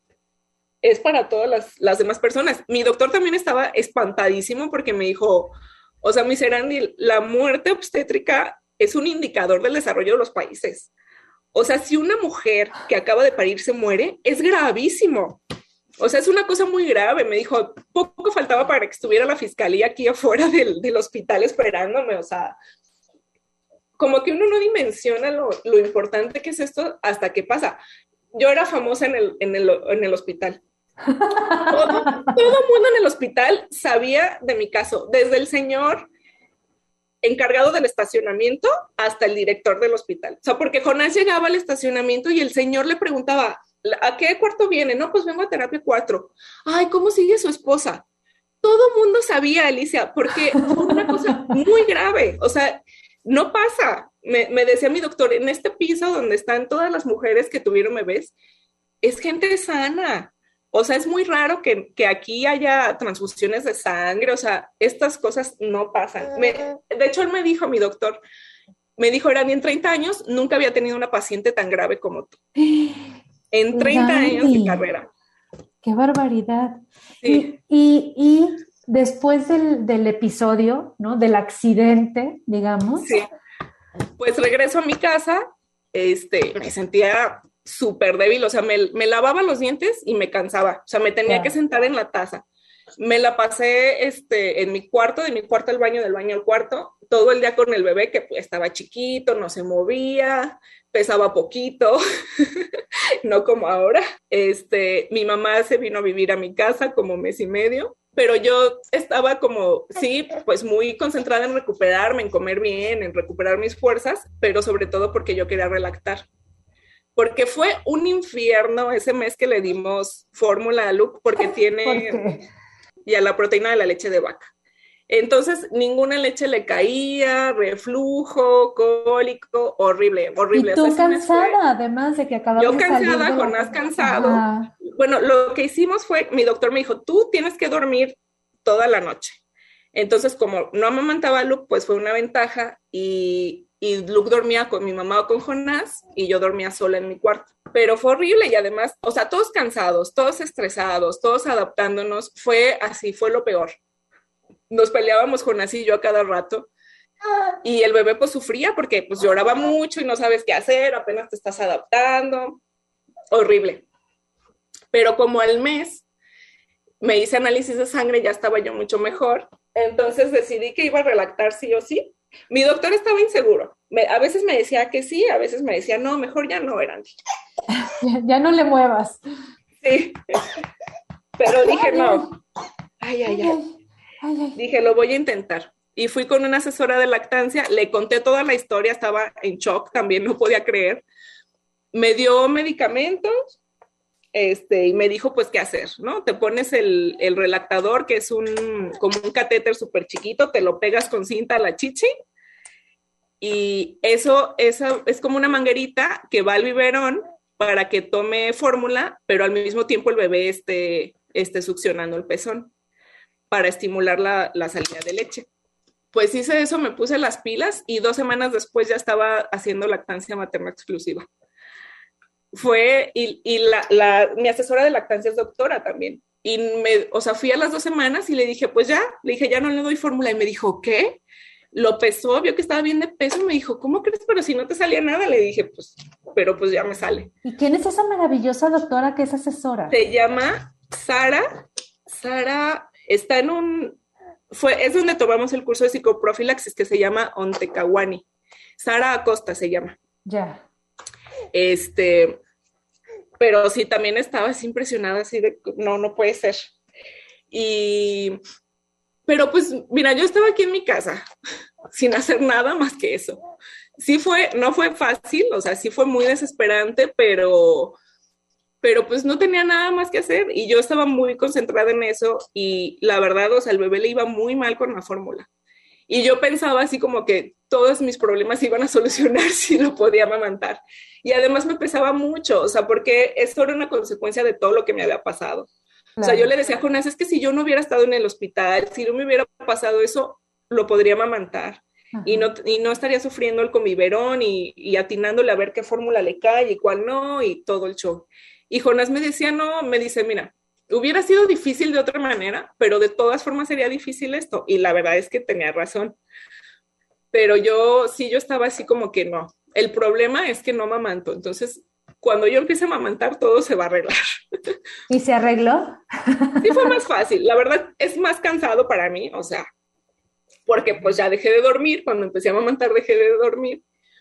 es para todas las, las demás personas. Mi doctor también estaba espantadísimo porque me dijo, o sea, mi Serandi, la muerte obstétrica es un indicador del desarrollo de los países. O sea, si una mujer que acaba de parir se muere, es gravísimo. O sea, es una cosa muy grave. Me dijo, poco faltaba para que estuviera la fiscalía aquí afuera del, del hospital esperándome. O sea, como que uno no dimensiona lo, lo importante que es esto hasta que pasa. Yo era famosa en el, en el, en el hospital. Todo, todo mundo en el hospital sabía de mi caso, desde el señor encargado del estacionamiento hasta el director del hospital. O sea, porque Jonás llegaba al estacionamiento y el señor le preguntaba, ¿a qué cuarto viene? No, pues vengo a terapia cuatro. Ay, ¿cómo sigue su esposa? Todo mundo sabía, Alicia, porque fue una cosa muy grave. O sea, no pasa. Me, me decía mi doctor, en este piso donde están todas las mujeres que tuvieron bebés, es gente sana. O sea, es muy raro que, que aquí haya transfusiones de sangre. O sea, estas cosas no pasan. Me, de hecho, él me dijo, mi doctor, me dijo, Erani, en treinta años nunca había tenido una paciente tan grave como tú. En treinta Dani, años de carrera. ¡Qué barbaridad! Sí. Y, y, y después del, del episodio, ¿no? Del accidente, digamos. Sí. Pues regreso a mi casa, este, me sentía súper débil, o sea, me, me lavaba los dientes y me cansaba, o sea, me tenía yeah. que sentar en la taza. Me la pasé este, en mi cuarto, de mi cuarto al baño, del baño al cuarto, todo el día con el bebé que pues, estaba chiquito, no se movía, pesaba poquito, no como ahora. Este, mi mamá se vino a vivir a mi casa como mes y medio, pero yo estaba como, sí, pues muy concentrada en recuperarme, en comer bien, en recuperar mis fuerzas, pero sobre todo porque yo quería relactar. Porque fue un infierno ese mes que le dimos fórmula a Luke, porque tiene... ¿Por qué? Y a la proteína de la leche de vaca. Entonces, ninguna leche le caía, reflujo, cólico, horrible, horrible. Y tú o sea, cansada, fue... además de que acabamos de salir Yo cansada, de la... Jonás cansado. Ajá. Bueno, lo que hicimos fue, mi doctor me dijo, tú tienes que dormir toda la noche. Entonces, como no amamantaba a Luke, pues fue una ventaja y, y Luke dormía con mi mamá o con Jonás y yo dormía sola en mi cuarto. Pero fue horrible y además, o sea, todos cansados, todos estresados, todos adaptándonos, fue así, fue lo peor. Nos peleábamos Jonás y yo a cada rato y el bebé pues sufría porque pues lloraba mucho y no sabes qué hacer, apenas te estás adaptando, horrible. Pero como al mes me hice análisis de sangre, ya estaba yo mucho mejor. Entonces decidí que iba a relactar sí o sí. Mi doctor estaba inseguro. Me, a veces me decía que sí, a veces me decía, no, mejor ya no, Erandi. Ya, ya no le muevas. Sí. Pero dije, no. Ay, ay, ay. Ay, ay. Dije, lo voy a intentar. Y fui con una asesora de lactancia, le conté toda la historia, estaba en shock también, no podía creer. Me dio medicamentos. Este, y me dijo, pues, qué hacer, ¿no? Te pones el, el relactador, que es un, como un catéter súper chiquito, te lo pegas con cinta a la chichi, y eso, eso es como una manguerita que va al biberón para que tome fórmula, pero al mismo tiempo el bebé esté, esté succionando el pezón para estimular la, la salida de leche. Pues hice eso, me puse las pilas, y dos semanas después ya estaba haciendo lactancia materna exclusiva. Fue, y, y la, la, mi asesora de lactancia es doctora también, y me, o sea, fui a las dos semanas y le dije, pues ya, le dije, ya no le doy fórmula, y me dijo, ¿qué? Lo pesó, vio que estaba bien de peso, y me dijo, ¿cómo crees? Pero si no te salía nada, le dije, pues, pero pues ya me sale. ¿Y quién es esa maravillosa doctora que es asesora? Se llama Sara, Sara está en un, fue, es donde tomamos el curso de psicoprofilaxis que se llama Ontecawani, Sara Acosta se llama. Ya. Este, pero sí, también estaba así impresionada, así de, no, no puede ser. Y, pero pues, mira, yo estaba aquí en mi casa, sin hacer nada más que eso. Sí fue, no fue fácil, o sea, sí fue muy desesperante, pero, pero pues no tenía nada más que hacer, y yo estaba muy concentrada en eso, y la verdad, o sea, el bebé le iba muy mal con la fórmula. Y yo pensaba así como que todos mis problemas se iban a solucionar si lo podía amamantar. Y además me pesaba mucho, o sea, porque esto era una consecuencia de todo lo que me había pasado. Claro. O sea, yo le decía a Jonás, es que si yo no hubiera estado en el hospital, si no me hubiera pasado eso, lo podría amamantar. Y no, y no estaría sufriendo el con biberón y, y atinándole a ver qué fórmula le cae y cuál no, y todo el show. Y Jonás me decía, no, me dice, mira, hubiera sido difícil de otra manera, pero de todas formas sería difícil esto. Y la verdad es que tenía razón. Pero yo, sí, yo estaba así como que no. El problema es que no amamanto. Entonces, cuando yo empiece a amamantar, todo se va a arreglar. ¿Y se arregló? Sí, fue más fácil. La verdad, es más cansado para mí, o sea, porque pues ya dejé de dormir. Cuando empecé a amamantar, dejé de dormir.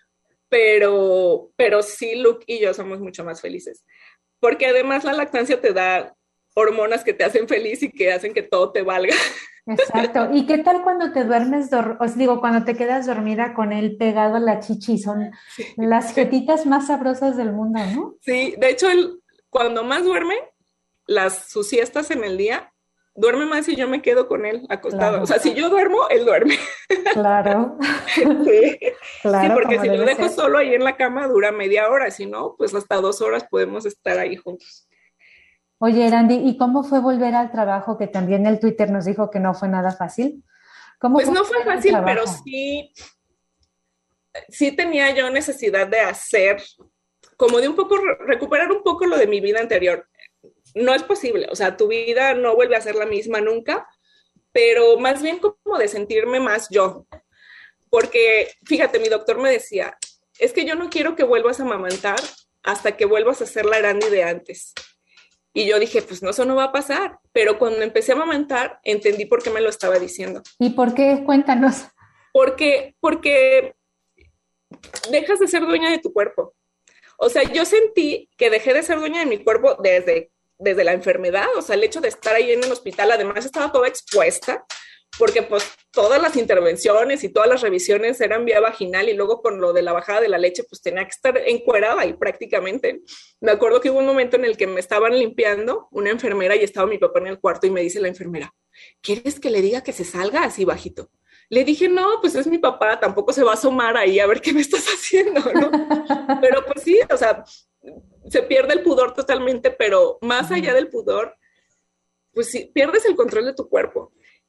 Pero, pero sí, Luke y yo somos mucho más felices. Porque además la lactancia te da hormonas que te hacen feliz y que hacen que todo te valga. Exacto. ¿Y qué tal cuando te duermes, dor- os digo, cuando te quedas dormida con él pegado a la chichi? Son sí. las jetitas más sabrosas del mundo, ¿no? Sí, de hecho, él, cuando más duerme, las, sus siestas en el día, duerme más y yo me quedo con él acostado. Claro. O sea, si yo duermo, él duerme. Claro. Sí, claro, sí, porque si lo dejo ser. solo ahí en la cama dura media hora, si no, pues hasta dos horas podemos estar ahí juntos. Oye, Erandi, ¿y cómo fue volver al trabajo? Que también el Twitter nos dijo que no fue nada fácil. ¿Cómo pues fue no fue fácil, pero sí, sí tenía yo necesidad de hacer, como de un poco, recuperar un poco lo de mi vida anterior. No es posible, o sea, tu vida no vuelve a ser la misma nunca, pero más bien como de sentirme más yo. Porque, fíjate, mi doctor me decía, es que yo no quiero que vuelvas a amamantar hasta que vuelvas a ser la Erandi de antes. Y yo dije, pues no, eso no va a pasar. Pero cuando empecé a amamantar, entendí por qué me lo estaba diciendo. ¿Y por qué? Cuéntanos. Porque, porque dejas de ser dueña de tu cuerpo. O sea, yo sentí que dejé de ser dueña de mi cuerpo desde, desde la enfermedad. O sea, el hecho de estar ahí en el hospital, además estaba toda expuesta, porque pues todas las intervenciones y todas las revisiones eran vía vaginal, y luego con lo de la bajada de la leche, pues tenía que estar encuerada ahí prácticamente. Me acuerdo que hubo un momento en el que me estaban limpiando una enfermera y estaba mi papá en el cuarto y me dice la enfermera, ¿quieres que le diga que se salga así bajito? Le dije, no, pues es mi papá, tampoco se va a asomar ahí a ver qué me estás haciendo, ¿no? Pero pues sí, o sea, se pierde el pudor totalmente, pero más allá del pudor, pues sí, pierdes el control de tu cuerpo.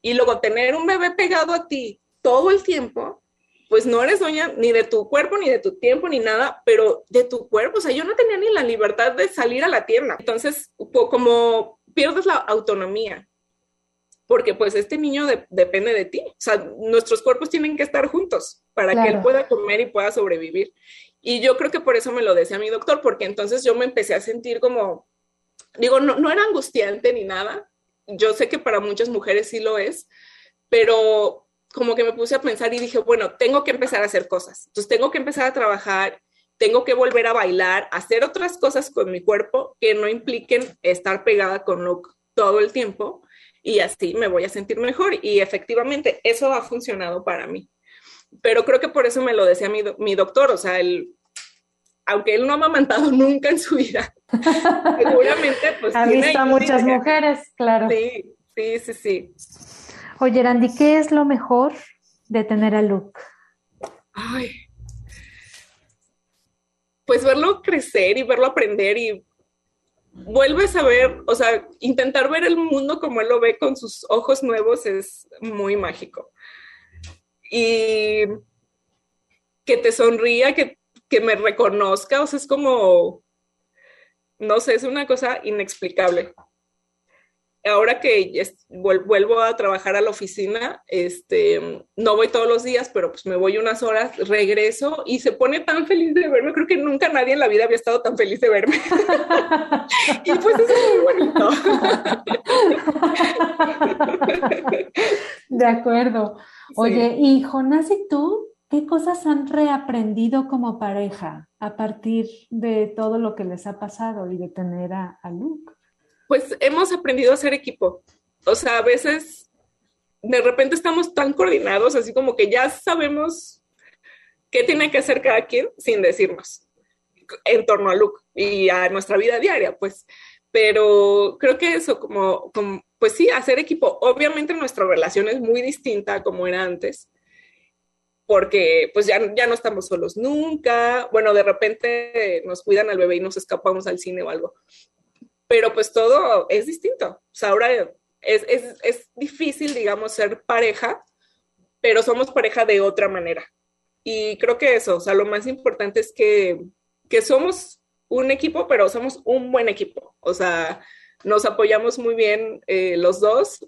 Y luego tener un bebé pegado a ti todo el tiempo, pues no eres dueña ni de tu cuerpo, ni de tu tiempo, ni nada, pero de tu cuerpo. O sea, yo no tenía ni la libertad de salir a la tienda. Entonces, como pierdes la autonomía, porque pues este niño de, depende de ti. O sea, nuestros cuerpos tienen que estar juntos para claro. que él pueda comer y pueda sobrevivir. Y yo creo que por eso me lo decía mi doctor, porque entonces yo me empecé a sentir como, digo, no, no era angustiante ni nada. Yo sé que para muchas mujeres sí lo es, pero como que me puse a pensar y dije, bueno, tengo que empezar a hacer cosas. Entonces tengo que empezar a trabajar, tengo que volver a bailar, hacer otras cosas con mi cuerpo que no impliquen estar pegada con Luke todo el tiempo, y así me voy a sentir mejor. Y efectivamente eso ha funcionado para mí. Pero creo que por eso me lo decía mi, do- mi doctor, o sea, él, aunque él no ha amamantado nunca en su vida, seguramente pues ha tiene visto a muchas idea. Mujeres, claro. Sí, sí, sí, sí. Oye, Randy, ¿qué es lo mejor de tener a Luke? Ay, pues verlo crecer y verlo aprender, y vuelves a ver, o sea, intentar ver el mundo como él lo ve con sus ojos nuevos es muy mágico. Y que te sonría, que, que me reconozca, o sea, es como, no sé, es una cosa inexplicable. Ahora que es, vuelvo a trabajar a la oficina, este, no voy todos los días, pero pues me voy unas horas, regreso y se pone tan feliz de verme. Creo que nunca nadie en la vida había estado tan feliz de verme. Y pues eso es muy bonito. De acuerdo. Oye, sí. Y Jonás y tú, ¿qué cosas han reaprendido como pareja a partir de todo lo que les ha pasado y de tener a, a Luke? Pues hemos aprendido a ser equipo. O sea, a veces de repente estamos tan coordinados, así como que ya sabemos qué tiene que hacer cada quien sin decirnos en torno a Luke y a nuestra vida diaria, pues. Pero creo que eso, como, como pues sí, hacer equipo. Obviamente nuestra relación es muy distinta a como era antes, porque pues ya, ya no estamos solos nunca. Bueno, de repente nos cuidan al bebé y nos escapamos al cine o algo. Pero pues todo es distinto. O sea, ahora es, es, es difícil, digamos, ser pareja, pero somos pareja de otra manera. Y creo que eso, o sea, lo más importante es que, que somos un equipo, pero somos un buen equipo. O sea, nos apoyamos muy bien eh, los dos.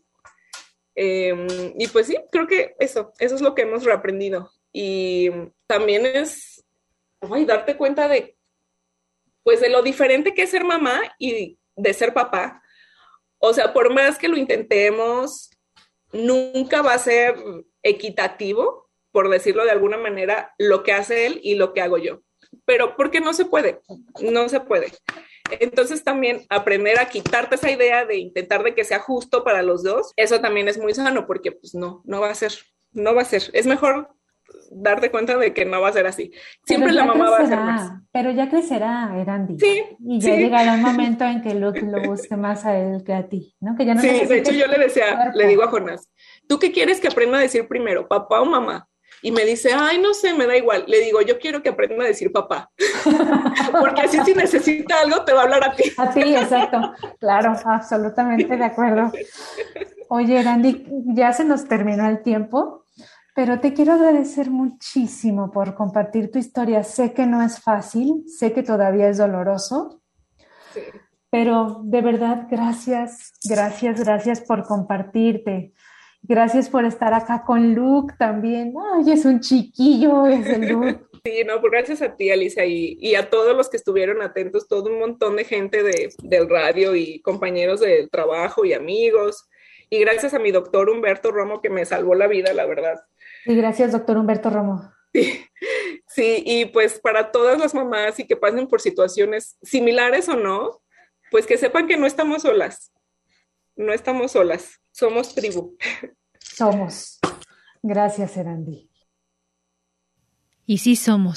Eh, y pues sí, creo que eso, eso es lo que hemos reaprendido. Y también es, ay, darte cuenta de, pues, de lo diferente que es ser mamá y de ser papá. O sea, por más que lo intentemos, nunca va a ser equitativo, por decirlo de alguna manera, lo que hace él y lo que hago yo. Pero porque no se puede, no se puede. Entonces también aprender a quitarte esa idea de intentar de que sea justo para los dos, eso también es muy sano, porque pues no, no va a ser, no va a ser. Es mejor darte cuenta de que no va a ser así. Siempre la mamá crecerá, va a ser más. Pero ya crecerá, Erandi. Sí. Y ya sí. Llegará un momento en que Luke lo busque más a él que a ti, ¿no? Que ya no sí, de hecho yo le decía, cuerpo. Le digo a Jonás, ¿tú qué quieres que aprenda a decir primero, papá o mamá? Y me dice, ay, no sé, me da igual. Le digo, yo quiero que aprenda a decir papá. Porque así si necesita algo, te va a hablar a ti. A ti, exacto. Claro, absolutamente de acuerdo. Oye, Erandi, ya se nos terminó el tiempo. Pero te quiero agradecer muchísimo por compartir tu historia. Sé que no es fácil, sé que todavía es doloroso, sí. Pero de verdad, gracias, gracias, gracias por compartirte. Gracias por estar acá con Luke también. Ay, es un chiquillo ese Luke. Sí, no, pues gracias a ti, Alicia, y, y a todos los que estuvieron atentos, todo un montón de gente de, del radio y compañeros del trabajo y amigos. Y gracias a mi doctor Humberto Romo, que me salvó la vida, la verdad. Y gracias, doctor Humberto Romo. Sí, sí, y pues para todas las mamás y que pasen por situaciones similares o no, pues que sepan que no estamos solas. No estamos solas, somos tribu. Somos. Gracias, Erandi. Y sí somos.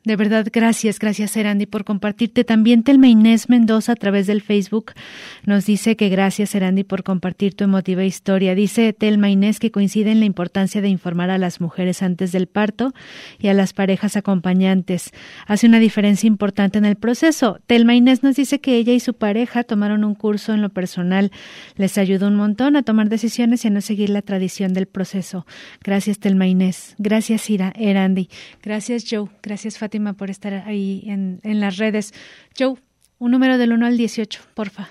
De verdad, gracias, gracias Erandi por compartirte. También Telma Inés Mendoza a través del Facebook nos dice que gracias Erandi por compartir tu emotiva historia. Dice Telma Inés que coincide en la importancia de informar a las mujeres antes del parto y a las parejas acompañantes. Hace una diferencia importante en el proceso. Telma Inés nos dice que ella y su pareja tomaron un curso en lo personal. Les ayudó un montón a tomar decisiones y a no seguir la tradición del proceso. Gracias Telma Inés. Gracias Ira, Erandi. Gracias Joe. Gracias Fátima por estar ahí en, en las redes. Joe, un número del uno al dieciocho, porfa.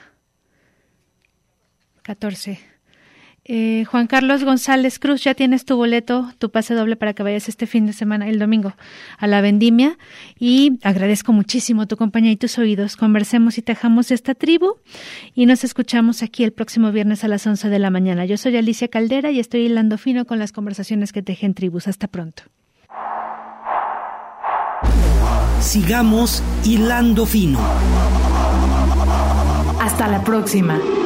catorce. Eh, Juan Carlos González Cruz, ya tienes tu boleto, tu pase doble para que vayas este fin de semana, el domingo, a la Vendimia. Y agradezco muchísimo tu compañía y tus oídos. Conversemos y tejamos esta tribu y nos escuchamos aquí el próximo viernes a las once de la mañana. Yo soy Alicia Caldera y estoy hilando fino con las conversaciones que tejen tribus. Hasta pronto. Sigamos hilando fino. Hasta la próxima.